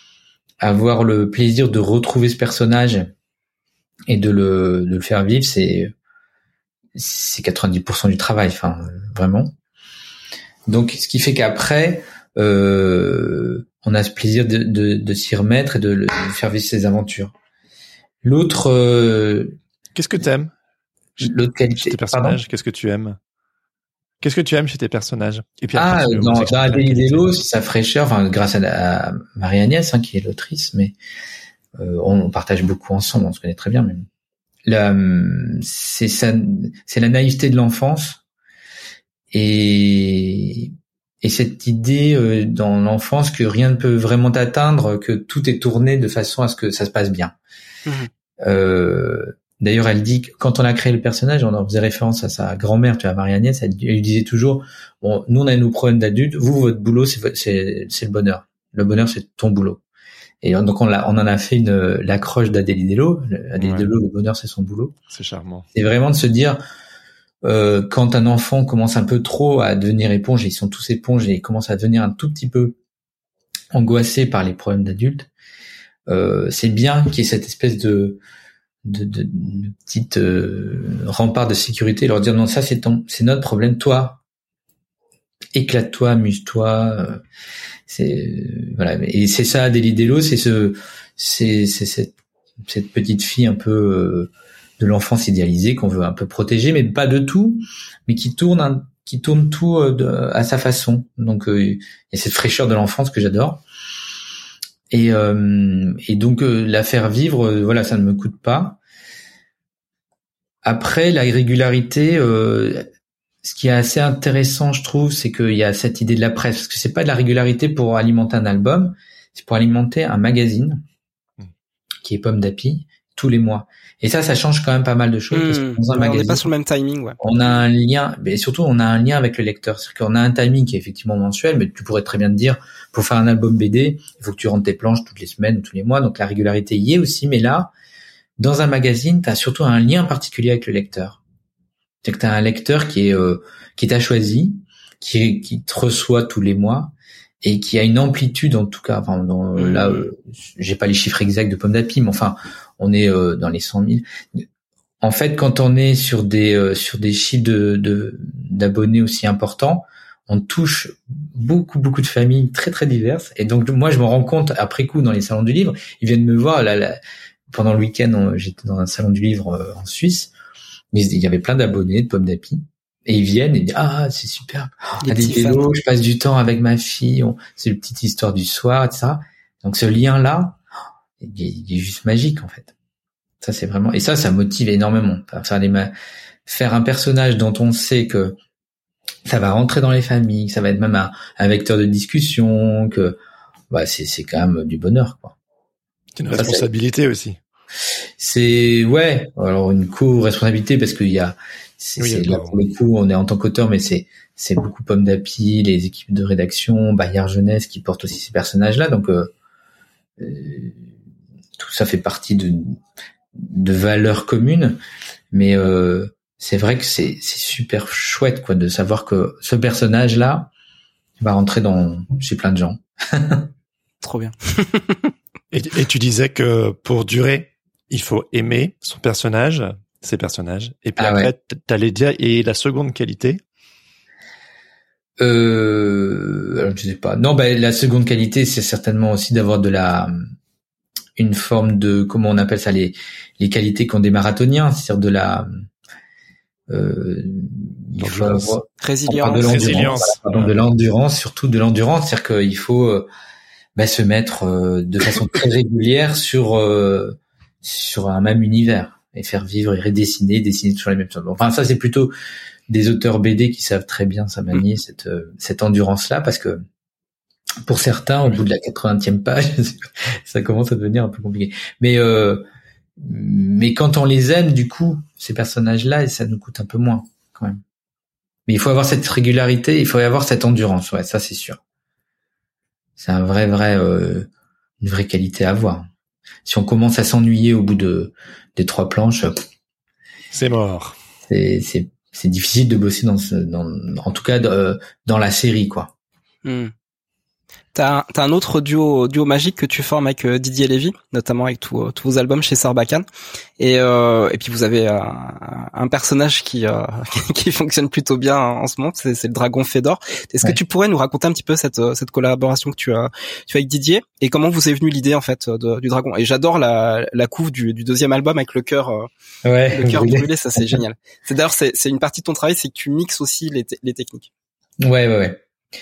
avoir le plaisir de retrouver ce personnage et de le, de le faire vivre, c'est, c'est quatre-vingt-dix pour cent du travail, enfin, vraiment. Donc, ce qui fait qu'après, euh, on a ce plaisir de, de, de s'y remettre et de, de faire vivre ses aventures. L'autre, euh, qu'est-ce que t'aimes L'autre qualité. Chez tes personnages, qu'est-ce que tu aimes Qu'est-ce que tu aimes chez tes personnages? Et puis après, ah, dans, dans Adélie Dello, c'est sa fraîcheur, enfin, grâce à, à Marie-Agnès, hein, qui est l'autrice, mais euh, on, on partage beaucoup ensemble, on se connaît très bien même. La, c'est ça, c'est la naïveté de l'enfance et et cette idée euh, dans l'enfance que rien ne peut vraiment t'atteindre, que tout est tourné de façon à ce que ça se passe bien. Mmh. Euh, D'ailleurs, elle dit que quand on a créé le personnage, on en faisait référence à sa grand-mère, tu vois, Marie-Agnès, elle, elle lui disait toujours, bon, nous, on a nos problèmes d'adultes, vous, votre boulot, c'est, c'est, c'est le bonheur. Le bonheur, c'est ton boulot. Et donc, on l'a, on en a fait une, l'accroche d'Adélie Dello. Adélie ouais. Dello, le bonheur, c'est son boulot. C'est charmant. C'est vraiment de se dire, euh, quand un enfant commence un peu trop à devenir éponge, et ils sont tous éponges, et ils commencent à devenir un tout petit peu angoissés par les problèmes d'adultes, euh, c'est bien qu'il y ait cette espèce de, de, de, de petite euh, rempart de sécurité, leur dire non, ça c'est ton, c'est notre problème, toi, éclate-toi, amuse-toi, euh, c'est voilà, et c'est ça Adélie Dello, c'est ce, c'est c'est cette, cette petite fille un peu euh, de l'enfance idéalisée qu'on veut un peu protéger, mais pas de tout, mais qui tourne un, qui tourne tout euh, de, à sa façon. Donc euh, il y a cette fraîcheur de l'enfance que j'adore. Et, euh, et donc euh, la faire vivre, euh, voilà, ça ne me coûte pas. Après, la régularité, euh, ce qui est assez intéressant, je trouve, c'est qu'il y a cette idée de la presse, parce que c'est pas de la régularité pour alimenter un album, c'est pour alimenter un magazine qui est Pomme d'Api tous les mois. Et ça, ça change quand même pas mal de choses. Mmh, parce que dans un ouais, magazine, on n'est pas sur le même timing, ouais. On a un lien, mais surtout on a un lien avec le lecteur. C'est-à-dire qu'on a un timing qui est effectivement mensuel, mais tu pourrais très bien te dire, pour faire un album B D, il faut que tu rentres tes planches toutes les semaines ou tous les mois. Donc la régularité y est aussi, mais là, dans un magazine, tu as surtout un lien particulier avec le lecteur. C'est-à-dire que tu as un lecteur qui est euh, qui t'a choisi, qui qui te reçoit tous les mois et qui a une amplitude en tout cas. Enfin, dans, mmh. là, euh, j'ai pas les chiffres exacts de Pomme d'Api, mais enfin, on est euh, dans les cent mille. En fait, quand on est sur des euh, sur des chiffres de, de d'abonnés aussi importants, on touche beaucoup beaucoup de familles très très diverses. Et donc moi, je me rends compte après coup dans les salons du livre, ils viennent me voir. Là, là, pendant le week-end, on, j'étais dans un salon du livre euh, en Suisse, mais il y avait plein d'abonnés de Pomme d'Api. Et ils viennent et disent ah c'est super, à des vélos, je passe du temps avec ma fille, on, c'est une petite histoire du soir, et cetera. Donc ce lien là, il est, il est juste magique en fait. Ça c'est vraiment, et ça ça motive énormément. Faire, les ma... faire un personnage dont on sait que ça va rentrer dans les familles, que ça va être même un, un vecteur de discussion, que bah c'est c'est quand même du bonheur quoi. C'est une responsabilité c'est... aussi. C'est ouais, alors une co-responsabilité parce qu'il y a c'est, oui, c'est là pour le coup on est en tant qu'auteur, mais c'est c'est beaucoup Pomme d'Api, les équipes de rédaction, Bayard Jeunesse qui portent aussi ces personnages là, donc euh, euh, tout ça fait partie de de valeurs communes, mais euh, c'est vrai que c'est c'est super chouette quoi de savoir que ce personnage là va rentrer dans chez plein de gens. Trop bien. et, et tu disais que pour durer il faut aimer son personnage, ses personnages, et puis ah après, ouais. t'allais dire, et la seconde qualité? Euh, alors, je sais pas. Non, bah, la seconde qualité, c'est certainement aussi d'avoir de la, une forme de, comment on appelle ça, les, les qualités qu'ont des marathoniens, c'est-à-dire de la, euh, il faut avoir, résilience, de l'endurance, résilience. Voilà, pardon, de l'endurance, surtout de l'endurance, c'est-à-dire qu'il faut, euh, bah, se mettre, euh, de façon très régulière sur, euh, sur un même univers et faire vivre et redessiner, dessiner toujours les mêmes choses. Enfin, ça, c'est plutôt des auteurs B D qui savent très bien ça manier, mmh. cette, euh, cette endurance-là, parce que pour certains, au bout de la quatre-vingtième page, ça commence à devenir un peu compliqué. Mais, euh, mais quand on les aime, du coup, ces personnages-là, ça nous coûte un peu moins, quand même. Mais il faut avoir cette régularité, il faut avoir cette endurance, ouais, ça, c'est sûr. C'est un vrai, vrai, euh, une vraie qualité à avoir. Si on commence à s'ennuyer au bout de des trois planches, c'est mort. C'est c'est c'est difficile de bosser dans ce dans en tout cas de, dans la série quoi. Mmh. T'as, t'as un autre duo, duo magique que tu formes avec euh, Didier Lévy, notamment avec tous tous vos albums chez Sarbacane. Et euh, et puis vous avez euh, un personnage qui euh, qui fonctionne plutôt bien en ce moment, c'est, c'est le dragon Fedor. Est-ce ouais. que tu pourrais nous raconter un petit peu cette cette collaboration que tu as tu as avec Didier et comment vous est venue l'idée en fait de, du dragon? Et j'adore la la couve du, du deuxième album avec le cœur euh, ouais, le cœur brûlé, ça c'est génial. C'est d'ailleurs c'est c'est une partie de ton travail, c'est que tu mixes aussi les les techniques. Ouais ouais ouais.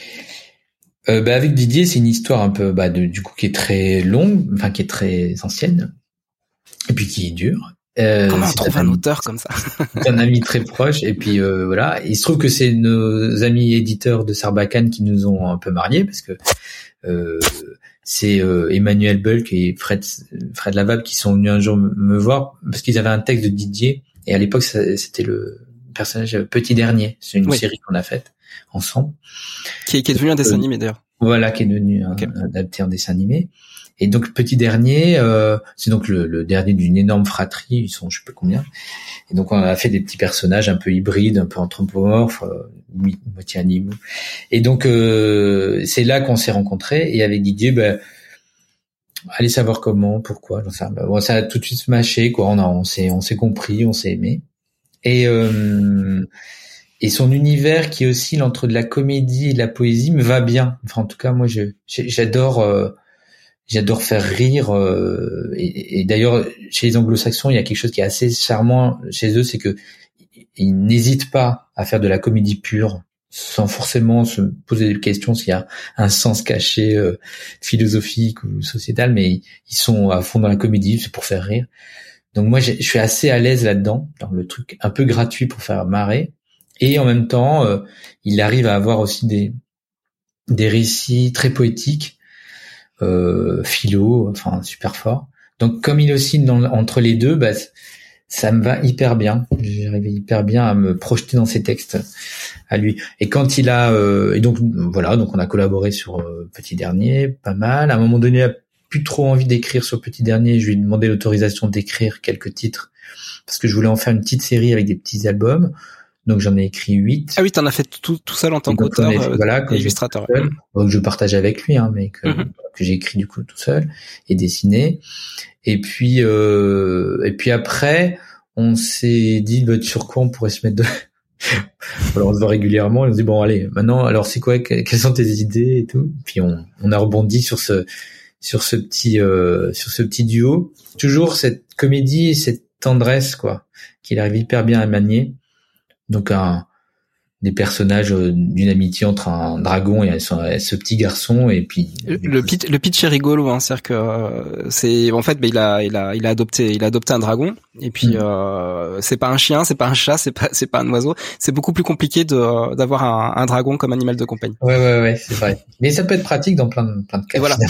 Euh, bah avec Didier, c'est une histoire un peu bah de, du coup qui est très longue, enfin qui est très ancienne, et puis qui est dure. Euh, Comment on trouve un, un auteur comme ça? C'est un ami très proche, et puis euh, voilà. Il se trouve que c'est nos amis éditeurs de Sarbacane qui nous ont un peu mariés, parce que euh, c'est euh, Emmanuel Bulk et Fred Fred Lavable qui sont venus un jour me voir parce qu'ils avaient un texte de Didier, et à l'époque ça, c'était le personnage Petit Dernier. C'est une oui. série qu'on a faite ensemble, qui est, qui est devenu un dessin animé d'ailleurs. Voilà, qui est devenu un, okay. adapté en dessin animé. Et donc Petit Dernier, euh, c'est donc le, le dernier d'une énorme fratrie, ils sont je sais pas combien. Et donc on a fait des petits personnages un peu hybrides, un peu anthropomorphes, euh, moitié animaux. Et donc euh, c'est là qu'on s'est rencontrés. Et avec Didier, ben allez savoir comment, pourquoi, j'en sais rien. Bon, ça a tout de suite smashé, quoi. On a, on s'est, on s'est compris, on s'est aimé. Et euh, Et son univers qui oscille entre de la comédie et de la poésie me va bien. Enfin, en tout cas, moi, je, j'adore, euh, j'adore faire rire. Euh, et, et d'ailleurs, chez les Anglo-Saxons, il y a quelque chose qui est assez charmant chez eux, c'est que ils n'hésitent pas à faire de la comédie pure, sans forcément se poser des questions s'il y a un sens caché euh, philosophique ou sociétal, mais ils sont à fond dans la comédie, c'est pour faire rire. Donc moi, je suis assez à l'aise là-dedans, dans le truc un peu gratuit pour faire marrer. Et en même temps, euh, il arrive à avoir aussi des des récits très poétiques, euh, philo, enfin super fort. Donc comme il oscille dans, entre les deux, bah ça me va hyper bien. J'arrive hyper bien à me projeter dans ses textes à lui. Et quand il a euh, et donc voilà, donc on a collaboré sur euh, Petit Dernier, pas mal. À un moment donné, il a plus trop envie d'écrire sur Petit Dernier. Je lui ai demandé l'autorisation d'écrire quelques titres parce que je voulais en faire une petite série avec des petits albums. Donc j'en ai écrit huit. Ah oui, t'en as fait tout, tout seul en tant qu'auteur, euh, voilà, que illustrateur. Seul, que je partage avec lui, hein, mais que, mm-hmm. que j'ai écrit du coup tout seul et dessiné. Et puis euh, et puis après, on s'est dit bah, sur quoi on pourrait se mettre de. Alors on se voit régulièrement et on se dit bon allez, maintenant alors c'est quoi, quelles sont tes idées et tout. Puis on on a rebondi sur ce sur ce petit euh, sur ce petit duo. Toujours cette comédie et cette tendresse quoi, qu'il arrive hyper bien à manier. Donc un des personnages d'une amitié entre un dragon et ce petit garçon et puis le pitch le pitch est rigolo hein, c'est-à-dire que euh, c'est en fait bah, il a il a il a adopté il a adopté un dragon et puis mmh. euh, c'est pas un chien, c'est pas un chat, c'est pas c'est pas un oiseau, c'est beaucoup plus compliqué de d'avoir un, un dragon comme animal de compagnie. Ouais ouais ouais, c'est vrai. Mais ça peut être pratique dans plein de plein de cas. Et voilà.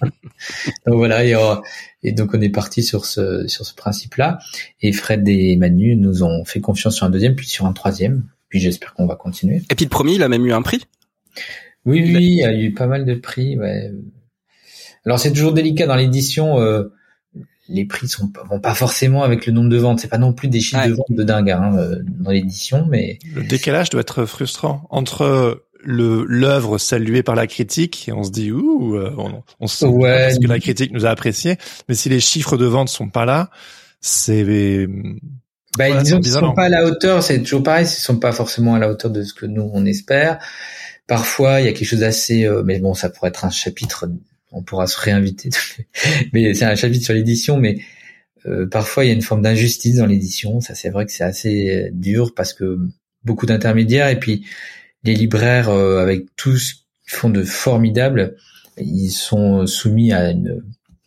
Donc voilà et, euh, et donc on est parti sur ce sur ce principe-là et Fred et Manu nous ont fait confiance sur un deuxième puis sur un troisième. Puis j'espère qu'on va continuer. Et puis le premier, il a même eu un prix. Oui, oui, il y a eu pas mal de prix. Ouais. Alors c'est toujours délicat dans l'édition. Euh, les prix sont pas, vont pas forcément avec le nombre de ventes. C'est pas non plus des chiffres ouais. de vente de dingue hein, euh, dans l'édition, mais le décalage doit être frustrant entre le l'œuvre saluée par la critique et on se dit ouh, on, on se sent ouais. bien parce que la critique nous a apprécié. Mais si les chiffres de vente sont pas là, c'est Bah, voilà, disons qu'ils sont pas à la hauteur, c'est toujours pareil, ils sont pas forcément à la hauteur de ce que nous on espère. Parfois, il y a quelque chose d'assez, euh, mais bon, ça pourrait être un chapitre, on pourra se réinviter. Mais c'est un chapitre sur l'édition, mais euh, parfois il y a une forme d'injustice dans l'édition. Ça, c'est vrai que c'est assez dur parce que beaucoup d'intermédiaires et puis les libraires, euh, avec tout ce qu'ils font de formidable, ils sont soumis à une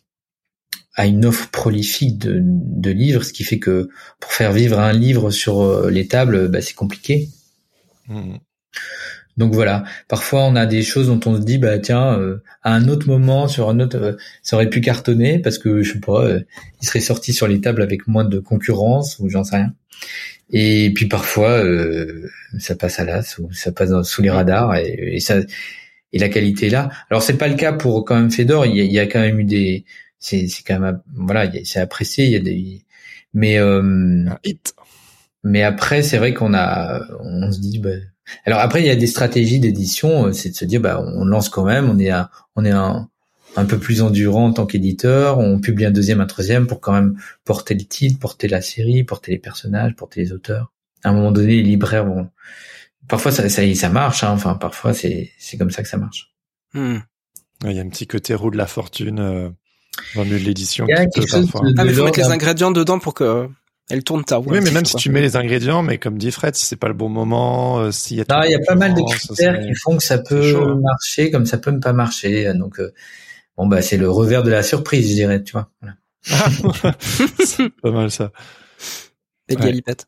à une offre prolifique de, de livres, ce qui fait que pour faire vivre un livre sur les tables, bah, c'est compliqué. Mmh. Donc voilà, parfois on a des choses dont on se dit bah tiens, euh, à un autre moment, sur un autre, euh, ça aurait pu cartonner parce que je sais pas, euh, il serait sorti sur les tables avec moins de concurrence ou j'en sais rien. Et puis parfois euh, ça passe à l'as ou ça passe dans, sous les radars et, et ça et la qualité est là. Alors c'est pas le cas pour quand même Fedor, il y a, il y a quand même eu des c'est c'est quand même voilà c'est apprécié il y a des mais euh, un hit Mais après, c'est vrai qu'on a, on se dit, bah, alors après, il y a des stratégies d'édition, c'est de se dire, bah, on lance quand même, on est un, on est un, un peu plus endurant en tant qu'éditeur, on publie un deuxième, un troisième pour quand même porter le titre, porter la série, porter les personnages, porter les auteurs. À un moment donné, les libraires, bon, parfois ça, ça, ça marche, hein, enfin, parfois c'est, c'est comme ça que ça marche. Hmm. Il y a un petit côté roue de la fortune, euh, dans le milieu de l'édition. Il y a qui quelque peut chose parfois... de, Ah, mais faut mettre les d'un- ingrédients dedans pour que elle tourne ta roue. Oui, un mais petit même peu, si quoi. tu mets les ingrédients, mais comme dit Fred, si c'est pas le bon moment, euh, s'il y a Non, trop il y a pas mal de concurrence, critères c'est- qui font que ça peut chaud, hein. marcher comme ça peut ne pas marcher. Donc, euh, bon, bah, c'est le revers de la surprise, je dirais, tu vois. Voilà. C'est pas mal ça. Des Ouais. galipettes.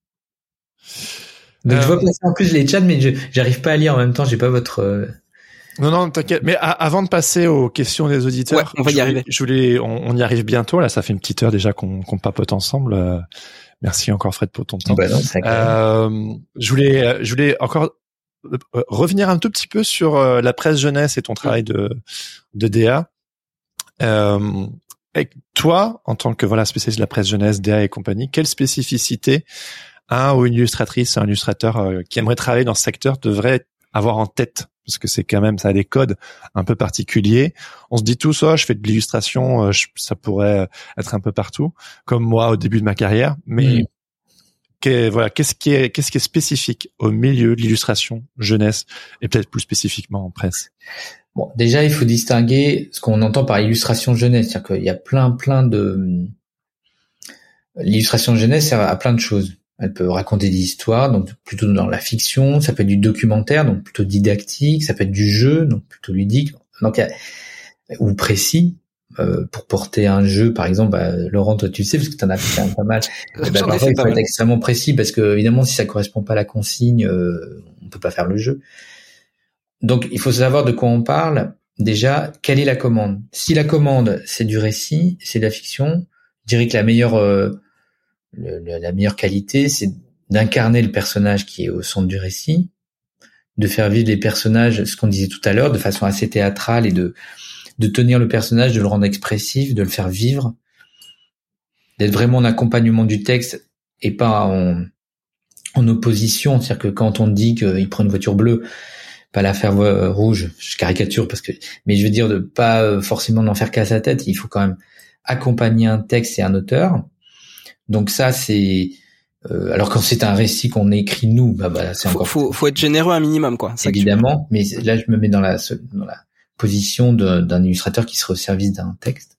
Donc, Euh, je vois passer en plus les chats, mais je, j'arrive pas à lire en même temps, j'ai pas votre, euh, Non, non, t'inquiète. Mais a- avant de passer aux questions des auditeurs, Ouais, on va y je voulais- arriver. Je voulais, on, on y arrive bientôt. Là, ça fait une petite heure déjà qu'on, qu'on papote ensemble. Euh, merci encore Fred pour ton temps. bah non, c'est clair. Euh, je voulais, je voulais encore euh, revenir un tout petit peu sur euh, la presse jeunesse et ton travail de de D A. Euh, et toi, en tant que voilà spécialiste de la presse jeunesse, D A et compagnie, quelle spécificité un ou une illustratrice, un illustrateur euh, qui aimerait travailler dans ce secteur devrait avoir en tête? Parce que c'est quand même, ça a des codes un peu particuliers. On se dit tous, oh, je fais de l'illustration, euh, je- ça pourrait être un peu partout, comme moi au début de ma carrière. Mais Mm. que- voilà, qu'est-ce qui est, qu'est-ce qui est spécifique au milieu de l'illustration jeunesse et peut-être plus spécifiquement en presse? Bon, déjà, il faut distinguer ce qu'on entend par illustration jeunesse. C'est-à-dire qu'il y a plein, plein de... L'illustration jeunesse sert à plein de choses. Elle peut raconter des histoires, donc plutôt dans la fiction. Ça peut être du documentaire, donc plutôt didactique. Ça peut être du jeu, donc plutôt ludique. Donc, il y a- ou précis. Euh, pour porter un jeu, par exemple, bah, Laurent, toi, tu sais, parce que tu en as fait quand même pas mal. Eh ben, J'en ai parfois, fait il pas faut être mal. extrêmement précis parce que, évidemment, si ça correspond pas à la consigne, euh, on peut pas faire le jeu. Donc, il faut savoir de quoi on parle. Déjà, quelle est la commande? Si la commande, c'est du récit, c'est de la fiction, je dirais que la meilleure, euh, le- le- la meilleure qualité, c'est d'incarner le personnage qui est au centre du récit, de faire vivre les personnages, ce qu'on disait tout à l'heure, de façon assez théâtrale et de, de tenir le personnage, de le rendre expressif, de le faire vivre, d'être vraiment en accompagnement du texte et pas en, en opposition. C'est-à-dire que quand on dit qu'il prend une voiture bleue, pas la faire euh, rouge, je caricature parce que, mais je veux dire de pas euh, forcément n'en faire qu'à sa tête. Il faut quand même accompagner un texte et un auteur. Donc ça, c'est euh, alors quand c'est un récit qu'on écrit nous, bah, bah c'est Faut, encore faut, faut être généreux un minimum, quoi. C'est ça que tu- évidemment. Mais là, je me mets dans la dans la position de, d'un illustrateur qui serait au service d'un texte.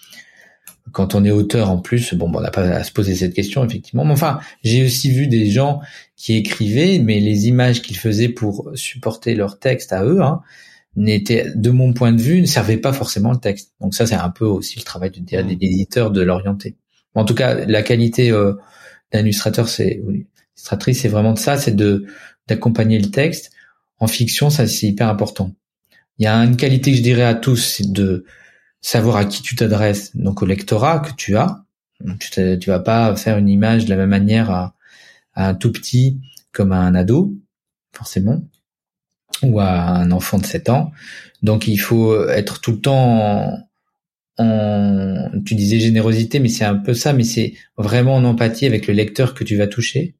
Quand on est auteur en plus, bon, bah, on n'a pas à se poser cette question effectivement. Mais enfin, j'ai aussi vu des gens qui écrivaient, mais les images qu'ils faisaient pour supporter leur texte à eux, hein, n'étaient, de mon point de vue, ne servaient pas forcément le texte. Donc ça, c'est un peu aussi le travail de, de l'éditeur de l'orienter. En tout cas, la qualité euh, d'un illustrateur, c'est ou illustratrice, c'est vraiment de ça, c'est de d'accompagner le texte. En fiction, ça c'est hyper important. Il y a une qualité que je dirais à tous, c'est de savoir à qui tu t'adresses, donc au lectorat que tu as. Tu, te, tu vas pas faire une image de la même manière à, à un tout petit comme à un ado, forcément, ou à un enfant de sept ans. Donc il faut être tout le temps en, en tu disais générosité, mais c'est un peu ça, mais c'est vraiment en empathie avec le lecteur que tu vas toucher.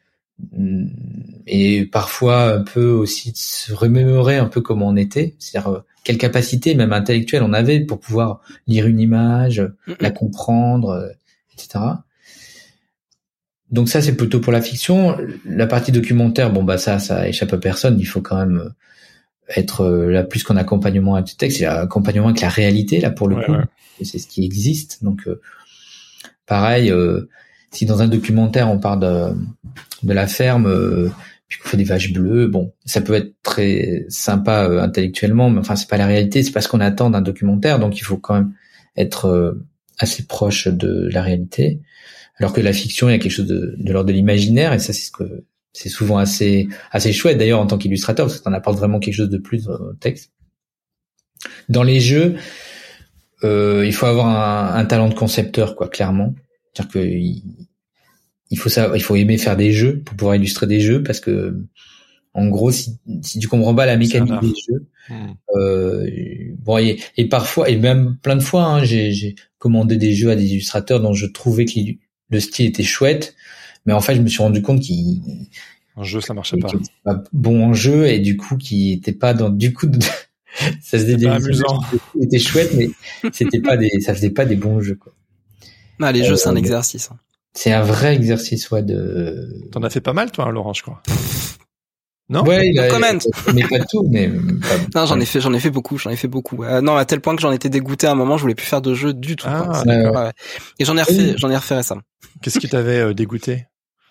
Et parfois un peu aussi de se remémorer un peu comment on était, c'est-à-dire quelle capacité même intellectuelle on avait pour pouvoir lire une image, mmh. la comprendre, et cetera. Donc ça c'est plutôt pour la fiction. La partie documentaire, bon bah ça ça échappe à personne. Il faut quand même être là plus qu'en accompagnement avec le texte, c'est l'accompagnement avec la réalité là pour le ouais, coup. Ouais. C'est ce qui existe. Donc euh, pareil, euh, si dans un documentaire on parle de, de la ferme, euh, puis qu'on fait des vaches bleues, bon, ça peut être très sympa euh, intellectuellement, mais enfin c'est pas la réalité, c'est pas ce qu'on attend d'un documentaire, donc il faut quand même être euh, assez proche de la réalité. Alors que la fiction, il y a quelque chose de, de l'ordre de l'imaginaire, et ça c'est ce que c'est souvent assez assez chouette d'ailleurs en tant qu'illustrateur, parce que t'en apportes vraiment quelque chose de plus au texte. Dans les jeux, euh, il faut avoir un, un talent de concepteur, quoi, clairement. C'est-à-dire que il, il faut ça, il faut aimer faire des jeux pour pouvoir illustrer des jeux, parce que en gros, si, si tu comprends pas la mécanique des jeux, mmh. euh, bon, et, et parfois, et même plein de fois, hein, j'ai, j'ai commandé des jeux à des illustrateurs dont je trouvais que le style était chouette, Mais en fait, je me suis rendu compte qu'il en jeu ça marchait pas. Qu'il était pas bon en jeu et du coup qui était pas dans du coup de... ça faisait des amusant. C'était chouette, mais c'était pas des, ça faisait pas des bons jeux quoi. Ah, les euh, jeux c'est un exercice. Hein. C'est un vrai exercice ouais de. T'en as fait pas mal toi, hein, Laurent, je crois. Non. Ouais, il a, comment mais pas tout, mais. Pas, non, j'en ai fait, j'en ai fait beaucoup, j'en ai fait beaucoup. Euh, non, à tel point que j'en étais dégoûté à un moment, je voulais plus faire de jeu du tout. Ah, ouais, ouais. Et j'en ai refait, j'en ai refait récemment. Qu'est-ce qui t'avait euh, dégoûté?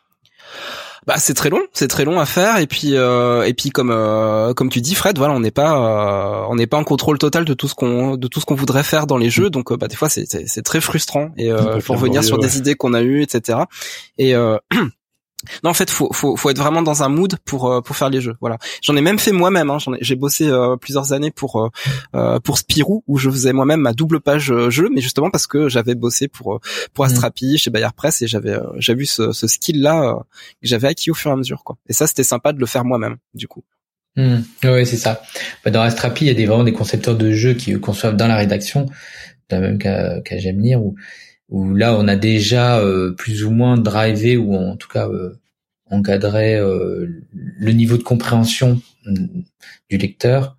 Bah c'est très long, c'est très long à faire et puis euh, et puis comme euh, comme tu dis Fred, voilà, on n'est pas euh, on n'est pas en contrôle total de tout ce qu'on de tout ce qu'on voudrait faire dans les jeux, donc euh, bah des fois c'est c'est, c'est très frustrant et euh, faut revenir sur ouais. des idées qu'on a eues, et cetera. Et euh, non, en fait, faut faut faut être vraiment dans un mood pour euh, pour faire les jeux. Voilà. J'en ai même fait moi-même. Hein. J'en ai, j'ai bossé euh, plusieurs années pour euh, euh, pour Spirou où je faisais moi-même ma double page euh, jeu, mais justement parce que j'avais bossé pour euh, pour Astrapi, mmh. chez Bayer Press et j'avais euh, j'avais eu ce, ce skill là euh, que j'avais acquis au fur et à mesure quoi. Et ça, c'était sympa de le faire moi-même. Du coup. Mmh. Ouais, c'est ça. Dans Astrapi, il y a des vraiment des concepteurs de jeux qui conçoivent dans la rédaction, même qu'à qu'à Gemnir où où là on a déjà euh, plus ou moins drivé ou en tout cas euh, encadré euh, le niveau de compréhension du lecteur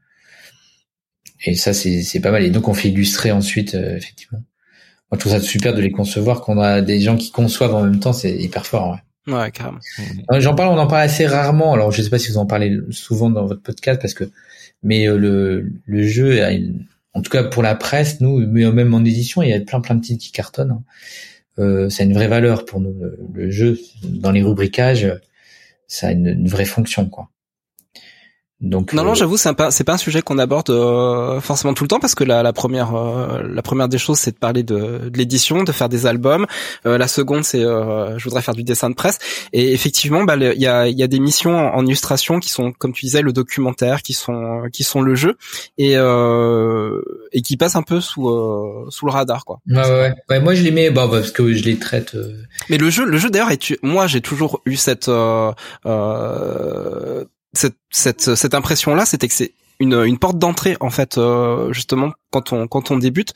et ça c'est c'est pas mal et donc on fait illustrer ensuite euh, effectivement. Moi je trouve ça super de les concevoir quand on a des gens qui conçoivent en même temps, c'est hyper fort ouais. Ouais, carrément. J'en parle, on en parle assez rarement. Alors je sais pas si vous en parlez souvent dans votre podcast parce que mais euh, le le jeu a une en tout cas pour la presse, nous, mais même en édition, il y a plein plein de titres qui cartonnent. Euh, c'est une vraie valeur pour nous. Le, le jeu, dans les rubricages, ça a une, une vraie fonction, quoi. Donc non, euh... non, j'avoue, c'est pas c'est pas un sujet qu'on aborde euh, forcément tout le temps parce que la, la première euh, la première des choses c'est de parler de, de l'édition, de faire des albums. Euh, la seconde c'est euh, je voudrais faire du dessin de presse et effectivement bah il y a il y a des missions en, en illustration qui sont comme tu disais le documentaire, qui sont qui sont le jeu et euh, et qui passent un peu sous euh, sous le radar quoi. Ouais ouais, ouais moi je les mets bah, parce que je les traite. Euh... Mais le jeu le jeu d'ailleurs est moi j'ai toujours eu cette euh, euh, cette cette cette impression là, c'était que c'est une une porte d'entrée en fait euh, justement quand on quand on débute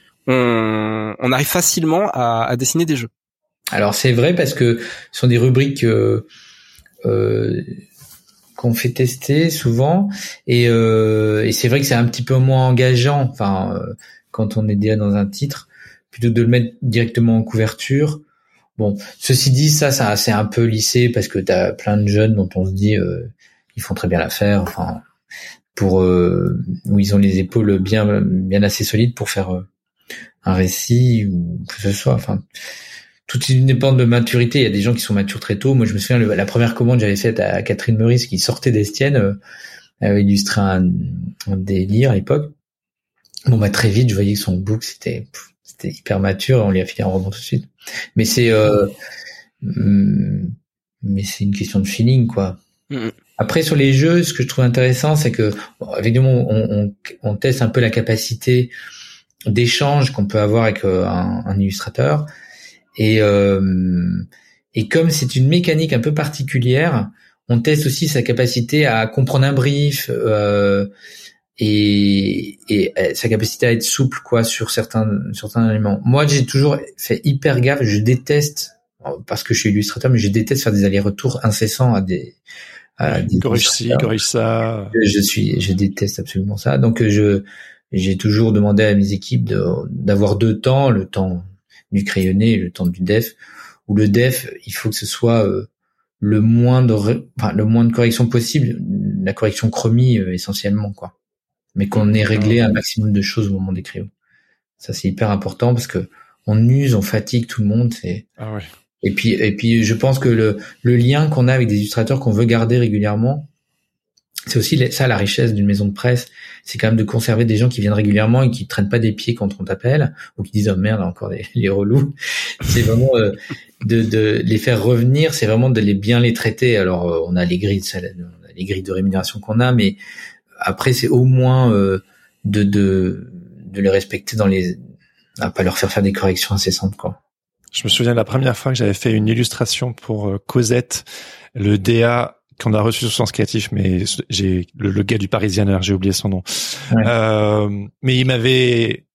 on on arrive facilement à, à dessiner des jeux. Alors c'est vrai parce que ce sont des rubriques euh, euh, qu'on fait tester souvent et euh, et c'est vrai que c'est un petit peu moins engageant enfin euh, quand on est déjà dans un titre plutôt que de le mettre directement en couverture. Bon, ceci dit ça ça c'est un peu lissé parce que t'as plein de jeunes dont on se dit euh, ils font très bien l'affaire, enfin pour euh, où ils ont les épaules bien bien assez solides pour faire euh, un récit ou que ce soit. Enfin, tout dépend de maturité. Il y a des gens qui sont matures très tôt. Moi, je me souviens le, la première commande que j'avais faite à Catherine Meurice qui sortait d'Estienne, euh, elle avait illustré un, un délire à l'époque. Bon bah très vite, je voyais que son book c'était c'était hyper mature. Et on lui a filé un roman tout de suite. Mais c'est euh, mais c'est une question de feeling quoi. Mmh. Après sur les jeux, ce que je trouve intéressant, c'est que bon, évidemment on, on, on teste un peu la capacité d'échange qu'on peut avoir avec euh, un, un illustrateur et euh, et comme c'est une mécanique un peu particulière, on teste aussi sa capacité à comprendre un brief euh, et, et sa capacité à être souple quoi sur certains sur certains éléments. Moi j'ai toujours fait hyper gaffe, je déteste parce que je suis illustrateur, mais je déteste faire des allers-retours incessants à des Euh, corrige ci, corrige ça. Je, je suis, je déteste absolument ça. Donc je, j'ai toujours demandé à mes équipes de, d'avoir deux temps, le temps du crayonné et le temps du def. Où le def, il faut que ce soit euh, le moins de, enfin le moins de correction possible, la correction chromie euh, essentiellement quoi. Mais qu'on ait réglé un maximum de choses au moment des crayons. Ça c'est hyper important parce que on use, on fatigue tout le monde. C'est. Ah ouais. Et puis, et puis, je pense que le, le lien qu'on a avec des illustrateurs qu'on veut garder régulièrement, c'est aussi ça la richesse d'une maison de presse. C'est quand même de conserver des gens qui viennent régulièrement et qui traînent pas des pieds quand on t'appelle ou qui disent oh merde encore des, les relous. C'est vraiment euh, de, de les faire revenir. C'est vraiment de les bien les traiter. Alors euh, on a les grilles, on a les grilles de rémunération qu'on a, mais après c'est au moins euh, de de de les respecter dans les, à pas leur faire faire des corrections incessantes quoi. Je me souviens de la première fois que j'avais fait une illustration pour euh, Cosette, le D A qu'on a reçu sur Sens Créatif, mais j'ai le, le gars du Parisien, j'ai oublié son nom. Ouais. Euh, mais il m'avait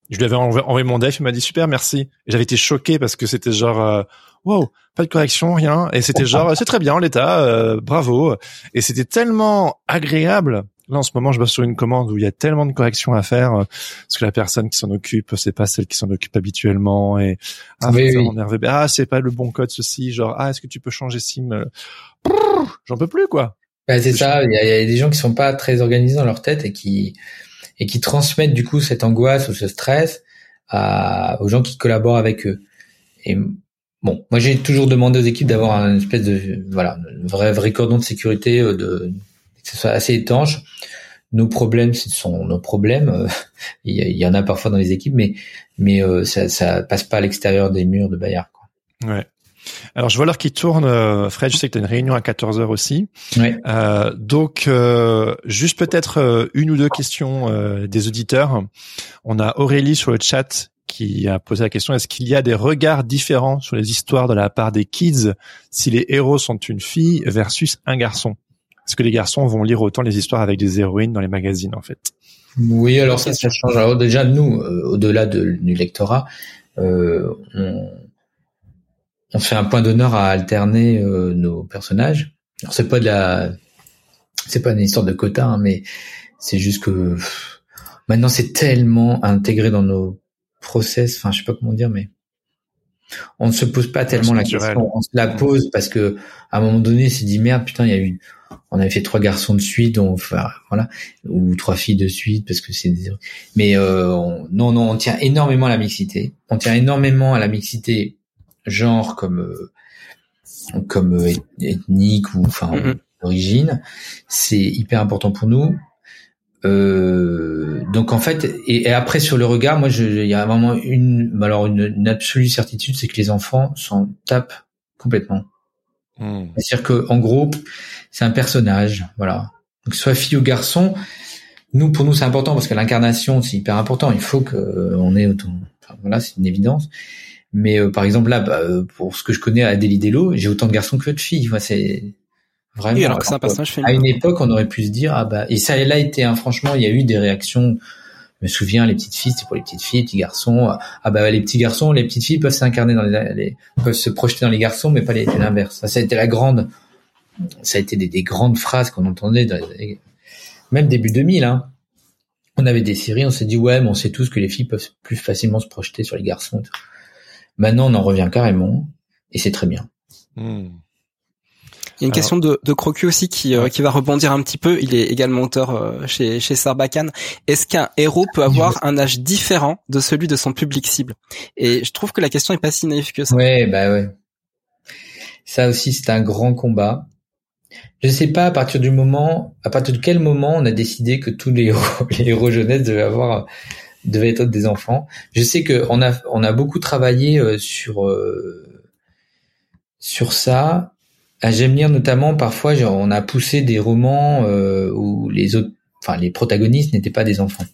Je lui avais envoyé mon def, il m'a dit super, merci. Et j'avais été choqué parce que c'était genre euh, wow, pas de correction, rien. Et c'était genre c'est très bien l'état, euh, bravo. Et c'était tellement agréable. Là en ce moment, je bosse sur une commande où il y a tellement de corrections à faire euh, parce que la personne qui s'en occupe, c'est pas celle qui s'en occupe habituellement. Et ah, oui, faut oui. faire en R V B. Ah, c'est pas le bon code ceci. Genre ah, est-ce que tu peux changer ci me... J'en peux plus quoi. Bah, c'est ça. Il y, a, il y a des gens qui sont pas très organisés dans leur tête et qui et qui transmettent du coup cette angoisse ou ce stress à, aux gens qui collaborent avec eux. Et bon, moi j'ai toujours demandé aux équipes d'avoir une espèce de voilà, un vrai vrai cordon de sécurité, de que ce soit assez étanche. Nos problèmes, ce sont nos problèmes. Il y, il y en a parfois dans les équipes, mais mais euh, ça ça passe pas à l'extérieur des murs de Bayard, quoi. Ouais. Alors, je vois l'heure qui tourne. Euh, Fred, je sais que tu as une réunion à quatorze heures aussi. Ouais. Euh, donc, euh, juste peut-être euh, une ou deux questions euh, des auditeurs. On a Aurélie sur le chat qui a posé la question, est-ce qu'il y a des regards différents sur les histoires de la part des kids si les héros sont une fille versus un garçon? Est-ce que les garçons vont lire autant les histoires avec des héroïnes dans les magazines, en fait? Oui, alors ça, ça change. Alors déjà, nous, euh, au-delà de, du lectorat, euh, on... on fait un point d'honneur à alterner euh, nos personnages. Alors c'est pas de la, c'est pas une histoire de quota, hein, mais c'est juste que pff, maintenant c'est tellement intégré dans nos process. Enfin, je sais pas comment dire, mais on ne se pose pas tellement la question. On se la pose parce que à un moment donné, on s'est dit merde, putain, il y a eu, on avait fait trois garçons de suite, donc enfin, voilà, ou trois filles de suite parce que c'est. Des... Mais euh, on... non, non, on tient énormément à la mixité. On tient énormément à la mixité. Genre comme euh, comme euh, ethnique ou enfin mm-hmm. d'origine, c'est hyper important pour nous. Euh, donc en fait, et, et après sur le regard, moi, il y a vraiment une, alors une, une absolue certitude, c'est que les enfants s'en tapent complètement. Mm. C'est-à-dire que en gros, c'est un personnage, voilà. Donc soit fille ou garçon, nous pour nous c'est important parce que l'incarnation c'est hyper important. Il faut que euh, on ait autant, enfin, voilà, c'est une évidence. Mais euh, par exemple là, bah, pour ce que je connais à Adélie Dello, j'ai autant de garçons que de filles. Enfin, c'est vraiment. Oui, alors que c'est un personnage féminin. À une époque, on aurait pu se dire ah bah et ça l'a été. Hein, franchement, il y a eu des réactions. Je me souviens, les petites filles, c'est pour les petites filles, les petits garçons. Ah bah les petits garçons, les petites filles peuvent s'incarner dans les, les peuvent se projeter dans les garçons, mais pas les, l'inverse. Ça, ça a été la grande. Ça a été des, des grandes phrases qu'on entendait dans les, même début deux mille. Hein. On avait des séries, on s'est dit ouais, mais on sait tous que les filles peuvent plus facilement se projeter sur les garçons. Maintenant, on en revient carrément, et c'est très bien. Mmh. Il y a une Alors, question de, de Crocu aussi qui, euh, qui va rebondir un petit peu. Il est également auteur euh, chez, chez Sarbacane. Est-ce qu'un héros peut avoir un âge différent de celui de son public cible? Et je trouve que la question est pas si naïve que ça. Ouais, bah ouais. Ça aussi, c'est un grand combat. Je sais pas à partir du moment, à partir de quel moment on a décidé que tous les héros, les héros jeunesse devaient avoir, devaient être des enfants. Je sais que on a, on a beaucoup travaillé euh, sur, euh, sur ça. À J'aime lire notamment, parfois, genre, on a poussé des romans euh, où les autres, enfin, les protagonistes n'étaient pas des enfants.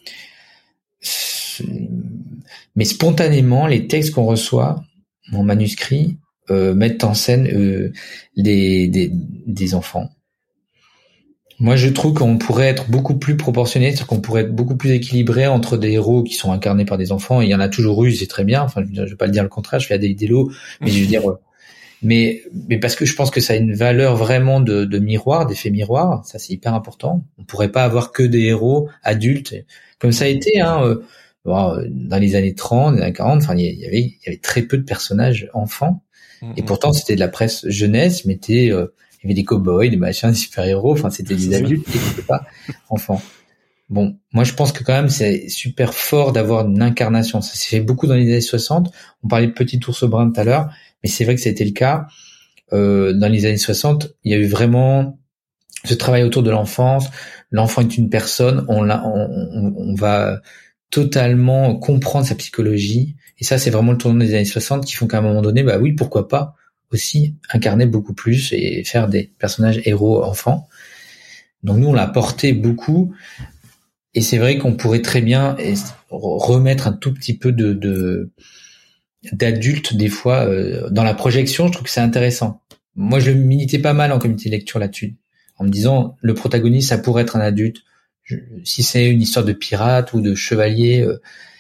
Mais spontanément, les textes qu'on reçoit en manuscrit euh, mettent en scène euh, des, des, des enfants. Moi, je trouve qu'on pourrait être beaucoup plus proportionné, c'est-à-dire qu'on pourrait être beaucoup plus équilibré entre des héros qui sont incarnés par des enfants. Et il y en a toujours eu, c'est très bien. Enfin, je ne vais pas le dire le contraire. Je fais Adélie Dello, mais je veux dire. Mais, mais parce que je pense que ça a une valeur vraiment de, de miroir, d'effet miroir. Ça, c'est hyper important. On pourrait pas avoir que des héros adultes, comme ça a été, hein, euh, dans les années trente, les années quarante. Enfin, il y avait, il y avait très peu de personnages enfants. Mm-hmm. Et pourtant, c'était de la presse jeunesse, mais t'es, euh, il y avait des cow-boys, des machins, des super-héros. Enfin, c'était des adultes qui n'étaient pas enfants. Bon, moi, je pense que quand même, c'est super fort d'avoir une incarnation. Ça s'est fait beaucoup dans les années soixante. On parlait de Petit ours brun tout à l'heure. Mais c'est vrai que ça a été le cas. Euh, dans les années soixante, il y a eu vraiment ce travail autour de l'enfance. L'enfant est une personne, on, l'a, on, on va totalement comprendre sa psychologie. Et ça, c'est vraiment le tournant des années soixante qui font qu'à un moment donné, bah oui, pourquoi pas aussi incarner beaucoup plus et faire des personnages héros enfants. Donc nous, on l'a porté beaucoup. Et c'est vrai qu'on pourrait très bien remettre un tout petit peu de... de d'adultes des fois euh, dans la projection. Je trouve que c'est intéressant. Moi, je militais pas mal en comité de lecture là-dessus, en me disant le protagoniste ça pourrait être un adulte. Je, si c'est une histoire de pirate ou de chevalier, euh,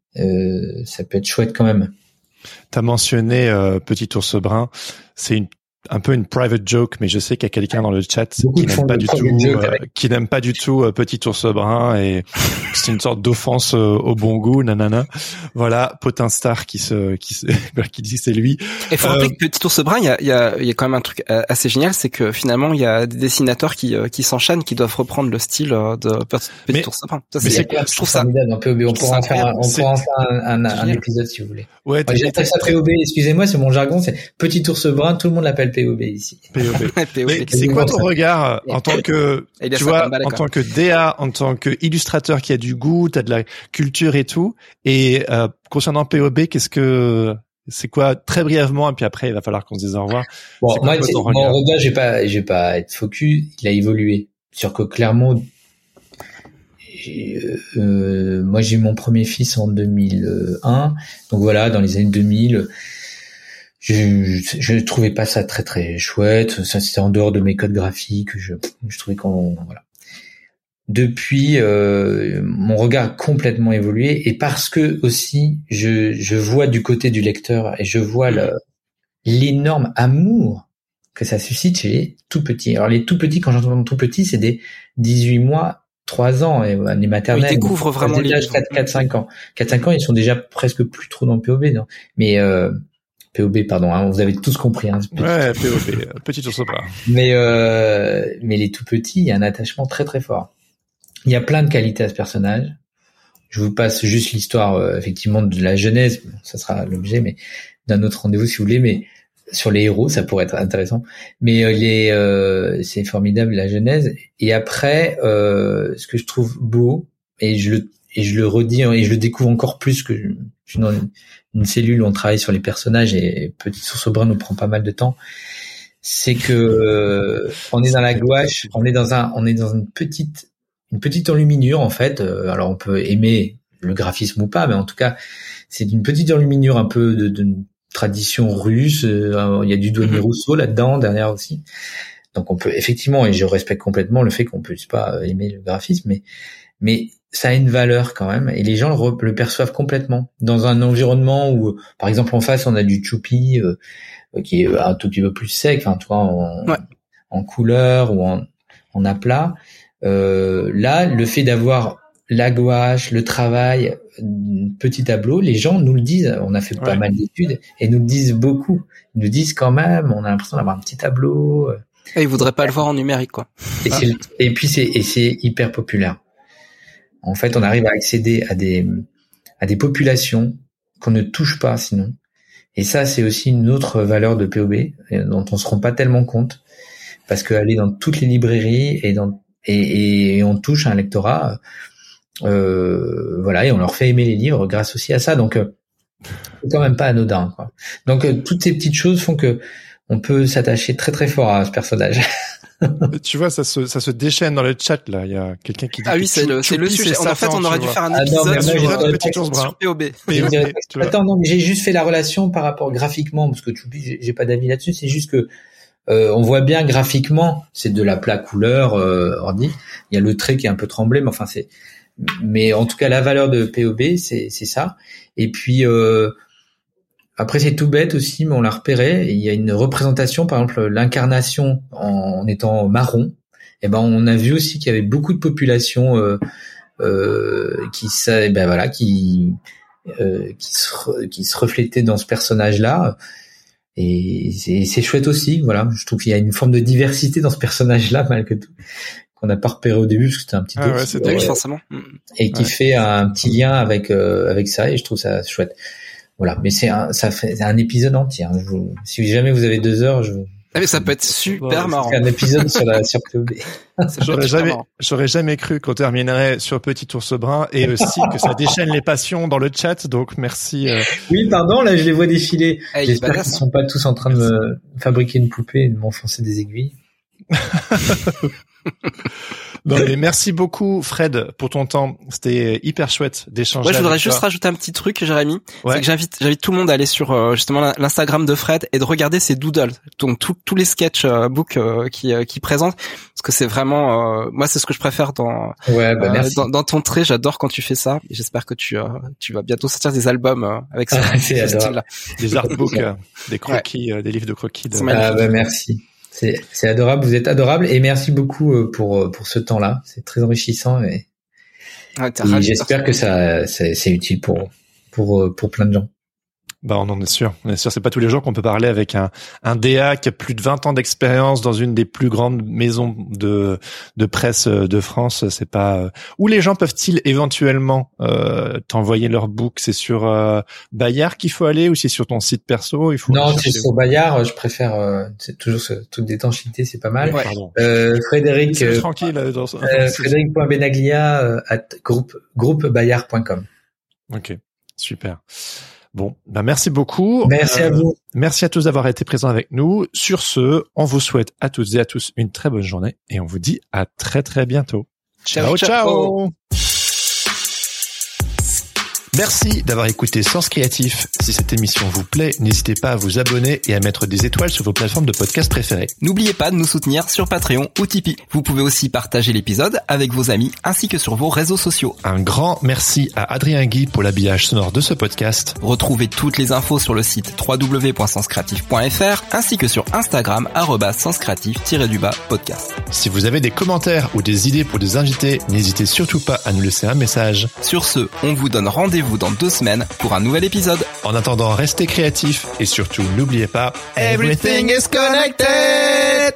euh, ça peut être chouette quand même. T'as mentionné euh, Petit Ours Brun, c'est une un peu une private joke, mais je sais qu'il y a quelqu'un dans le chat qui n'aime pas, du tout, euh, qui n'aime pas du tout euh, Petit Ours Brun et c'est une sorte d'offense euh, au bon goût, nanana. Voilà, Potin Star qui se, qui se, qui dit que c'est lui. Et faut rappeler euh, que Petit Ours Brun, il y a, il y a, il y a quand même un truc assez génial, c'est que finalement il y a des dessinateurs qui, qui s'enchaînent, qui doivent reprendre le style de Petit mais, Ours Brun. Ça, mais c'est, c'est, je trouve ça formidable. On, peut, on pourra en faire, un, on pourra en faire un, un, un épisode si vous voulez. Ouais, ouais j'appelle ça P O B. Excusez-moi, c'est mon jargon. C'est Petit Ours Brun. Tout le monde l'appelle P O B ici. P O B. Mais c'est quoi ton regard en tant que, tu vois, en tant que D A, en tant que illustrateur qui a du goût, t'as de la culture et tout, et euh, concernant P O B, qu'est-ce que c'est quoi très brièvement, et puis après il va falloir qu'on se dise au revoir. Bon, moi, mon regard, regard j'ai pas, j'ai pas à être focus. Il a évolué. Sur que clairement, j'ai, euh, moi j'ai eu mon premier fils en deux mille un, donc voilà, dans les années deux mille. Je, je trouvais pas ça très très chouette. Ça, c'était en dehors de mes codes graphiques. Je, je trouvais qu'on, voilà. Depuis, euh, mon regard a complètement évolué, et parce que aussi, je, je vois du côté du lecteur et je vois le, l'énorme amour que ça suscite chez les tout petits. Alors les tout petits, quand j'entends tout petits, c'est des dix-huit mois, trois ans, et les maternelles. Ils découvrent vraiment les quatre, quatre, cinq ans. quatre, cinq ans, ils sont déjà presque plus trop dans le P O B, non? Mais, euh, P O B, pardon, hein, vous avez tous compris. Hein, ouais, P O B, Petit Ours Brun. Mais, euh, mais les tout petits, il y a un attachement très très fort. Il y a plein de qualités à ce personnage. Je vous passe juste l'histoire, euh, effectivement, de la genèse. Bon, ça sera l'objet, mais d'un autre rendez-vous si vous voulez. Mais sur les héros, ça pourrait être intéressant. Mais euh, les, euh, c'est formidable la genèse. Et après, euh, ce que je trouve beau, et je le et je le redis et je le découvre encore plus que je, je suis dans une, une cellule où on travaille sur les personnages, et Petit Ours Brun nous prend pas mal de temps. C'est que euh, on est dans la gouache, on est dans un, on est dans une petite, une petite enluminure en fait. Euh, alors on peut aimer le graphisme ou pas, mais en tout cas c'est une petite enluminure un peu de, de tradition russe. Euh, il y a du Denis Rousseau là-dedans derrière aussi. Donc on peut effectivement, et je respecte complètement le fait qu'on puisse pas aimer le graphisme, mais mais ça a une valeur quand même, et les gens le, re, le perçoivent complètement. Dans un environnement où, par exemple, en face, on a du choupi euh, qui est un tout petit peu plus sec, enfin, toi, en, ouais. en couleur ou en, en aplat. Euh, là, le fait d'avoir la gouache, le travail, petit tableau, les gens nous le disent. On a fait ouais. pas mal d'études et nous le disent beaucoup. Ils nous disent quand même, on a l'impression d'avoir un petit tableau. Et ils voudraient pas le voir en numérique, quoi. Et, c'est, et puis c'est, et c'est hyper populaire. En fait, on arrive à accéder à des à des populations qu'on ne touche pas sinon. Et ça, c'est aussi une autre valeur de P O B dont on se rend pas tellement compte, parce qu'elle est dans toutes les librairies et dans et, et on touche un lectorat, euh, voilà, et on leur fait aimer les livres grâce aussi à ça. Donc, euh, c'est quand même pas anodin, quoi. Donc, euh, toutes ces petites choses font que on peut s'attacher très très fort à ce personnage. Tu vois, ça se, ça se déchaîne dans le chat, là. Il y a quelqu'un qui dit. Ah oui, c'est le, c'est le sujet. En fait, on aurait dû faire un épisode ah sur, non, Petit Ours Brun. Sur P O B. Attends, non, mais j'ai juste fait la relation par rapport graphiquement, parce que Choupi, j'ai pas d'avis là-dessus. C'est juste que, euh, on voit bien graphiquement, c'est de la plat couleur, euh, ordi. Il y a le trait qui est un peu tremblé, mais enfin, c'est, mais en tout cas, la valeur de P O B, c'est, c'est ça. Et puis, euh, après, c'est tout bête aussi, mais on l'a repéré. Il y a une représentation, par exemple, l'incarnation en, en étant marron. Et ben, on a vu aussi qu'il y avait beaucoup de populations euh, euh, qui, ça, ben voilà, qui euh, qui se qui se reflétaient dans ce personnage-là. Et c'est, c'est chouette aussi. Voilà, je trouve qu'il y a une forme de diversité dans ce personnage-là, malgré tout, qu'on n'a pas repéré au début parce que c'était un petit ah peu ouais, c'était oui, forcément, et qui ouais. fait un petit lien avec euh, avec ça. Et je trouve ça chouette. Voilà, mais c'est un, ça fait c'est un épisode entier. Hein. Je vous, si jamais vous avez deux heures, je. Ah mais ça peut être super ouais, marrant. C'est un épisode sur la sur P O B. J'aurais jamais, j'aurais jamais cru qu'on terminerait sur Petit Ours Brun, et aussi que ça déchaîne les passions dans le chat. Donc merci. Euh... Oui, pardon, là je les vois défiler. Hey, J'espère qu'ils ne sont pas tous en train merci. de me fabriquer une poupée et de m'enfoncer des aiguilles. Non, mais merci beaucoup, Fred, pour ton temps. C'était hyper chouette d'échanger. Ouais, je voudrais avec juste toi. rajouter un petit truc, Jérémy. Ouais. C'est que j'invite, j'invite tout le monde à aller sur euh, justement l'Instagram de Fred et de regarder ses doodles, donc tous les sketchbooks euh, qui euh, qui présente, parce que c'est vraiment, euh, moi c'est ce que je préfère dans ouais, bah, euh, dans, dans ton trait. J'adore quand tu fais ça. Et j'espère que tu euh, tu vas bientôt sortir des albums euh, avec ça. Ah, c'est adorable. Des artbooks, euh, des croquis, ouais. euh, des livres de croquis. De... Ah bah merci. C'est c'est adorable. Vous êtes adorable et merci beaucoup pour pour ce temps-là. C'est très enrichissant et, ouais, et j'espère que ça c'est, c'est utile pour pour pour plein de gens. Bah, on en est sûr. On est sûr. C'est pas tous les jours qu'on peut parler avec un, un D A qui a plus de vingt ans d'expérience dans une des plus grandes maisons de, de presse de France. C'est pas, où les gens peuvent-ils éventuellement, euh, t'envoyer leur book? C'est sur, euh, Bayard qu'il faut aller ou c'est sur ton site perso? Il faut non, c'est sur Bayard. Je préfère, euh, c'est toujours ce truc d'étanchéité, c'est pas mal. Ouais. Euh, Frédéric, c'est euh, tranquille, dans, euh, Frédéric.benaglia, euh, at groupe, groupe bayard point com. Ok. Super. Bon, ben merci beaucoup. Merci euh, à vous. Merci à tous d'avoir été présents avec nous. Sur ce, on vous souhaite à toutes et à tous une très bonne journée et on vous dit à très très bientôt. Ciao, ciao. ciao. Merci d'avoir écouté Sens Créatif. Si cette émission vous plaît, n'hésitez pas à vous abonner et à mettre des étoiles sur vos plateformes de podcast préférées. N'oubliez pas de nous soutenir sur Patreon ou Tipeee. Vous pouvez aussi partager l'épisode avec vos amis ainsi que sur vos réseaux sociaux. Un grand merci à Adrien Guy pour l'habillage sonore de ce podcast. Retrouvez toutes les infos sur le site w w w point sens créatif point f r ainsi que sur Instagram arobase sens créatif tiret du bas podcast. Si vous avez des commentaires ou des idées pour des invités, n'hésitez surtout pas à nous laisser un message. Sur ce, on vous donne rendez-vous dans deux semaines pour un nouvel épisode. En attendant, restez créatifs et surtout n'oubliez pas, everything is connected.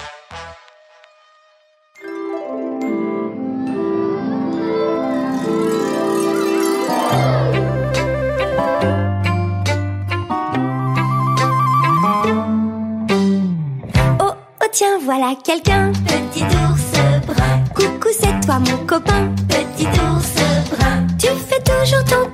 Oh, oh tiens, voilà quelqu'un. Petit ours brun. Coucou, c'est toi mon copain. Petit ours brun. Tu fais toujours ton